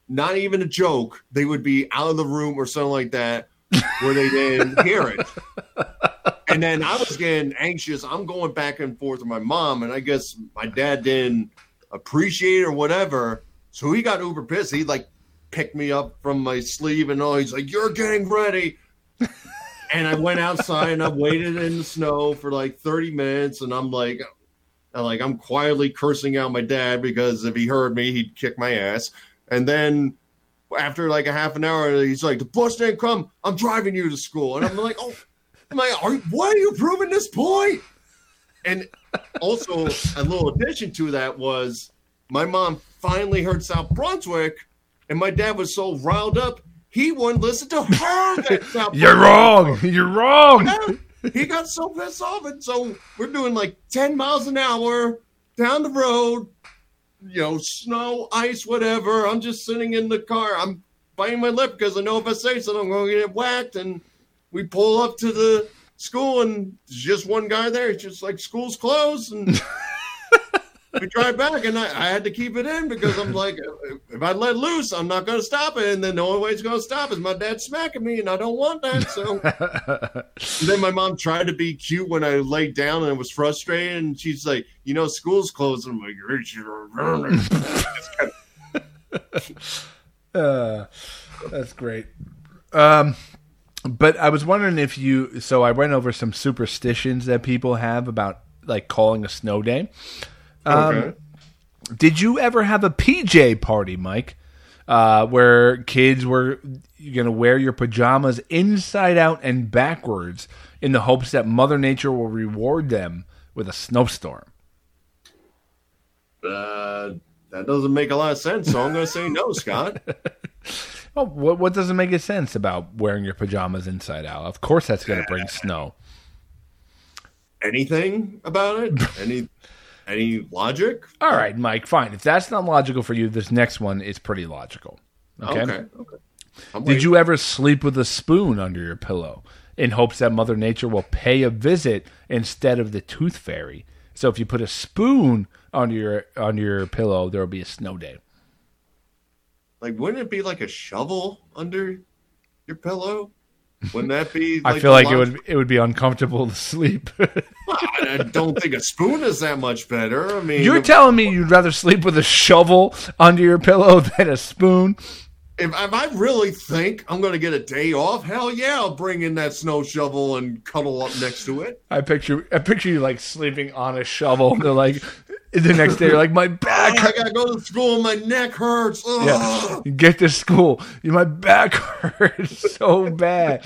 not even a joke, they would be out of the room or something like that where they didn't hear it. And then I was getting anxious. I'm going back and forth with my mom, and I guess my dad didn't appreciate it or whatever. So he got uber pissed. He like picked me up from my sleeve and all. He's like, "You're getting ready." And I went outside and I waited in the snow for like thirty minutes, and I'm like, I'm like I'm quietly cursing out my dad because if he heard me, he'd kick my ass. And then after like a half an hour, he's like, "The bus didn't come. I'm driving you to school." And I'm like, "Oh, I'm like, are, why are you proving this point?" And also, a little addition to that was my mom finally heard South Brunswick, and my dad was so riled up, he wouldn't listen to her. That South You're wrong. You're wrong. Yeah, he got so pissed off. And so we're doing like ten miles an hour down the road, you know, snow, ice, whatever. I'm just sitting in the car. I'm biting my lip because I know if I say something, I'm going to get whacked. And we pull up to the school, and there's just one guy there. It's just like, "School's closed." And we drive back, and I, I had to keep it in because I'm like, if I let loose, I'm not going to stop it. And then the only way it's going to stop is my dad smacking me, and I don't want that. So and then my mom tried to be cute when I laid down and was frustrated, and she's like, "You know, school's closed." I'm like, uh, that's great. Um, but I was wondering if you. So I went over some superstitions that people have about like calling a snow day. Um, okay. Did you ever have a P J party, Mike, uh, where kids were going to wear your pajamas inside out and backwards in the hopes that Mother Nature will reward them with a snowstorm? Uh, that doesn't make a lot of sense, so I'm going to say no, Scott. Well, what, what doesn't make sense about wearing your pajamas inside out? Of course that's going to bring snow. Anything about it? Any... Any logic? All right, Mike, fine. If that's not logical for you, this next one is pretty logical. Okay? Okay. okay. Did waiting. you ever sleep with a spoon under your pillow in hopes that Mother Nature will pay a visit instead of the tooth fairy? So if you put a spoon under your under your pillow, there will be a snow day. Like, wouldn't it be like a shovel under your pillow? Wouldn't that be? Like I feel like it would it would be uncomfortable to sleep. I don't think a spoon is that much better. I mean, you're if, telling me you'd rather sleep with a shovel under your pillow than a spoon? If, if I really think I'm going to get a day off, hell yeah, I'll bring in that snow shovel and cuddle up next to it. I picture I picture you like sleeping on a shovel. They're like. The next day, you're like, my back. Oh, I gotta go to school. My neck hurts. Ugh. Yeah, you get to school. My back hurts so bad.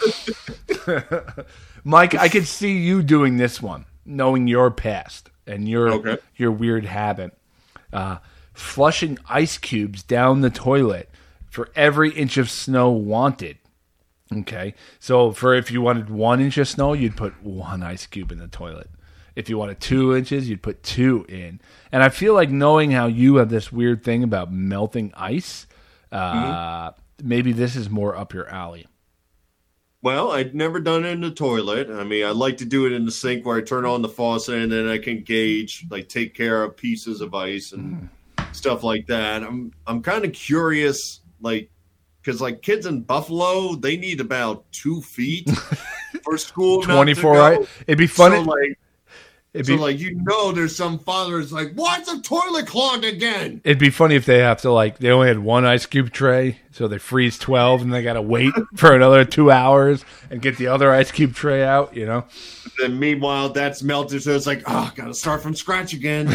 Mike, I could see you doing this one, knowing your past and your okay. your weird habit. Uh, flushing ice cubes down the toilet for every inch of snow wanted. Okay, so for if you wanted one inch of snow, you'd put one ice cube in the toilet. If you wanted two inches, you'd put two in. And I feel like knowing how you have this weird thing about melting ice, uh, mm-hmm. maybe this is more up your alley. Well, I'd never done it in the toilet. I mean, I like to do it in the sink where I turn on the faucet and then I can gauge, like take care of pieces of ice and mm. stuff like that. I'm I'm kind of curious, like, because like kids in Buffalo, they need about two feet for school. twenty-four, right? It'd be funny. So, like, It'd so, be, like, you know, there's some fathers like, why's the toilet clogged again? It'd be funny if they have to, like, they only had one ice cube tray, so they freeze twelve, and they got to wait for another two hours and get the other ice cube tray out, you know? Then meanwhile, that's melted, so it's like, oh, got to start from scratch again.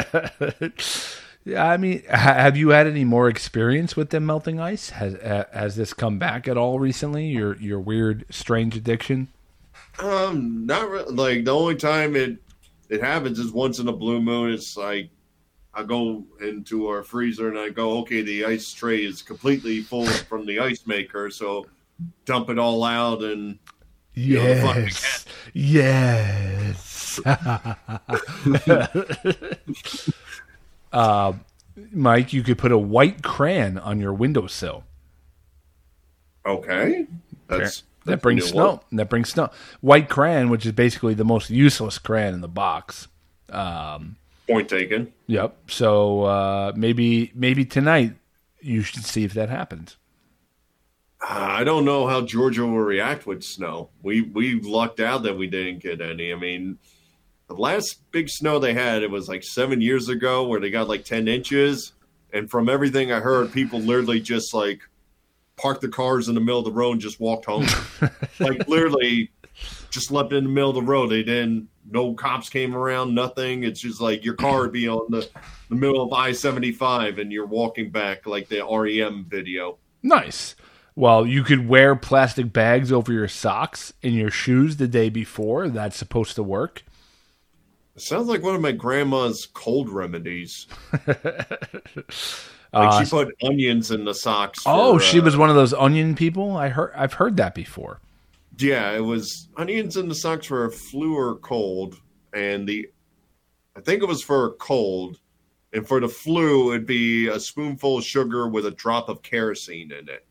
Yeah, I mean, have you had any more experience with them melting ice? Has has this come back at all recently, your, your weird, strange addiction? Um, not really. Like, the only time it It happens is once in a blue moon. It's like I go into our freezer and I go, okay, the ice tray is completely full from the ice maker, so dump it all out and you yes, know, yes. uh, Mike, you could put a white crayon on your windowsill. Okay, that's. That brings snow. That brings snow. White crayon, which is basically the most useless crayon in the box. Um, Point taken. Yep. So uh, maybe maybe tonight you should see if that happens. I don't know how Georgia will react with snow. We we lucked out that we didn't get any. I mean, the last big snow they had, it was like seven years ago where they got like ten inches. And from everything I heard, people literally just like parked their cars in the middle of the road and just walked home. Like literally just left in the middle of the road. They didn't, no cops came around, nothing. It's just like your car would be on the, the middle of I seventy-five and you're walking back like the R E M video. Nice. Well, you could wear plastic bags over your socks and your shoes the day before. That's supposed to work. It sounds like one of my grandma's cold remedies. Like uh, she put onions in the socks. For, oh, she uh, was one of those onion people? I heard, I've heard that before. Yeah, it was onions in the socks for a flu or cold. And the, I think it was for a cold. And for the flu, it'd be a spoonful of sugar with a drop of kerosene in it.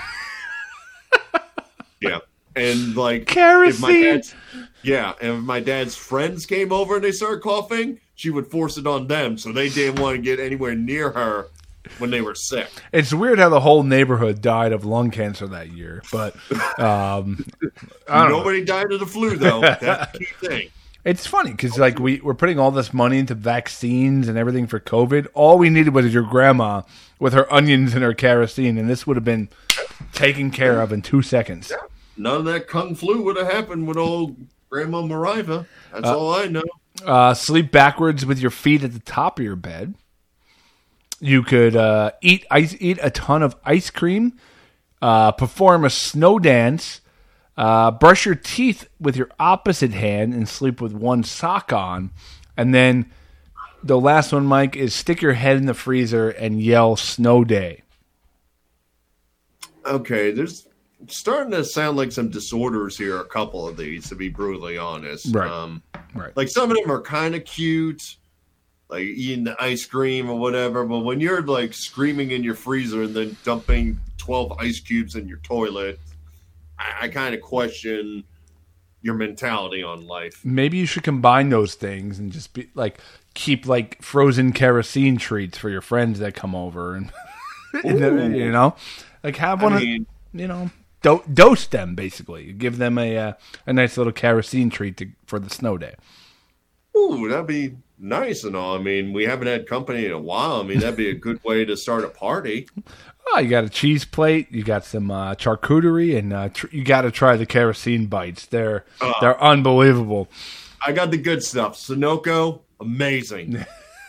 Yeah. And like kerosene. If my dad's, yeah, and if my dad's friends came over and they started coughing, she would force it on them, so they didn't want to get anywhere near her when they were sick. It's weird how the whole neighborhood died of lung cancer that year, but um, I don't nobody know. died of the flu though. That's the key thing. It's funny because like we we're putting all this money into vaccines and everything for COVID. All we needed was your grandma with her onions and her kerosene, and this would have been taken care of in two seconds. None of that kung flu would have happened with old Grandma Mariva. That's Uh, all I know. Uh, sleep backwards with your feet at the top of your bed. You could uh, eat ice, eat a ton of ice cream, uh, perform a snow dance, uh, brush your teeth with your opposite hand, and sleep with one sock on. And then the last one, Mike, is stick your head in the freezer and yell "Snow Day." Okay, there's starting to sound like some disorders here. A couple of these, to be brutally honest. Right. Um, Right. Like some of them are kind of cute, like eating the ice cream or whatever. But when you're like screaming in your freezer and then dumping twelve ice cubes in your toilet, I, I kind of question your mentality on life. Maybe you should combine those things and just be like keep like frozen kerosene treats for your friends that come over, and you know, like have one. I of, mean, you know. Do- dose them, basically. Give them a uh, a nice little kerosene treat to, for the snow day. ooh, that'd be nice and all. I mean, we haven't had company in a while. I mean, that'd be a good way to start a party. Oh, you got a cheese plate. You got some uh, charcuterie, and uh, tr- you got to try the kerosene bites. They're Uh, they're unbelievable. I got the good stuff. Sunoco, amazing.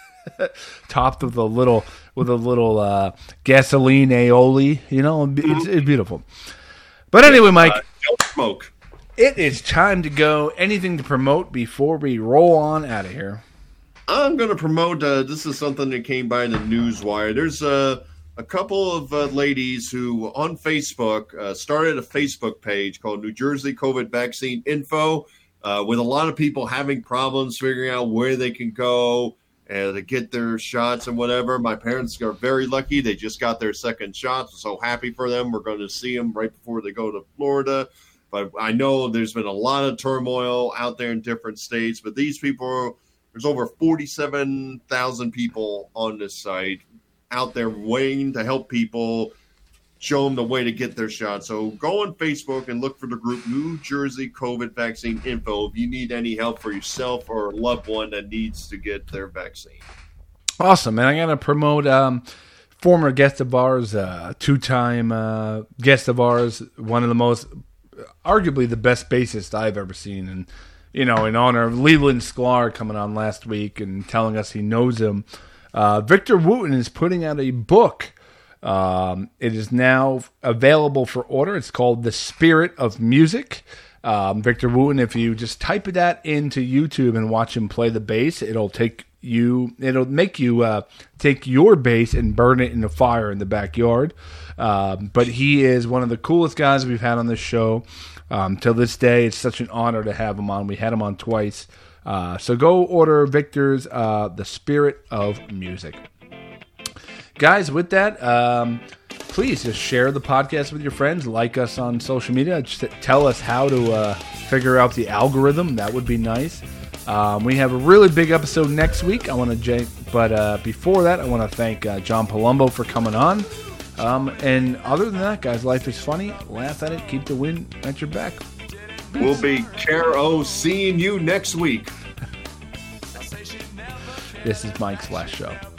Topped with a little with a little uh, gasoline aioli. You know, it's, it's beautiful. But anyway, Mike, Uh, don't smoke. it is time to go. Anything to promote before we roll on out of here? I'm going to promote, uh, this is something that came by in the newswire. There's uh, a couple of uh, ladies who on Facebook uh, started a Facebook page called New Jersey COVID Vaccine Info uh, with a lot of people having problems figuring out where they can go and to get their shots and whatever. My parents are very lucky. They just got their second shot. I'm so happy for them. We're going to see them right before they go to Florida. But I know there's been a lot of turmoil out there in different states. But these people, there's over forty-seven thousand people on this site out there waiting to help people, show them the way to get their shot. So go on Facebook and look for the group New Jersey COVID Vaccine Info if you need any help for yourself or a loved one that needs to get their vaccine. Awesome, and I'm going to promote um, former guest of ours, uh, two-time uh, guest of ours, one of the most, arguably the best bassist I've ever seen. And, you know, in honor of Leland Sklar coming on last week and telling us he knows him, uh, Victor Wooten is putting out a book. Um, it is now available for order. It's called The Spirit of Music. Um, Victor Wooten, if you just type that into YouTube and watch him play the bass, it'll take you, it'll make you uh, take your bass and burn it in the fire in the backyard. Um, but he is one of the coolest guys we've had on this show. Um, till this day, it's such an honor to have him on. We had him on twice. Uh, so go order Victor's uh, The Spirit of Music. Guys, with that, um, please just share the podcast with your friends. Like us on social media. Just tell us how to uh, figure out the algorithm. That would be nice. Um, we have a really big episode next week. I want to, but uh, before that, I want to thank uh, John Palumbo for coming on. Um, and other than that, guys, life is funny. Laugh at it. Keep the wind at your back. Peace. We'll be Care O seeing you next week. This is Mike's last show.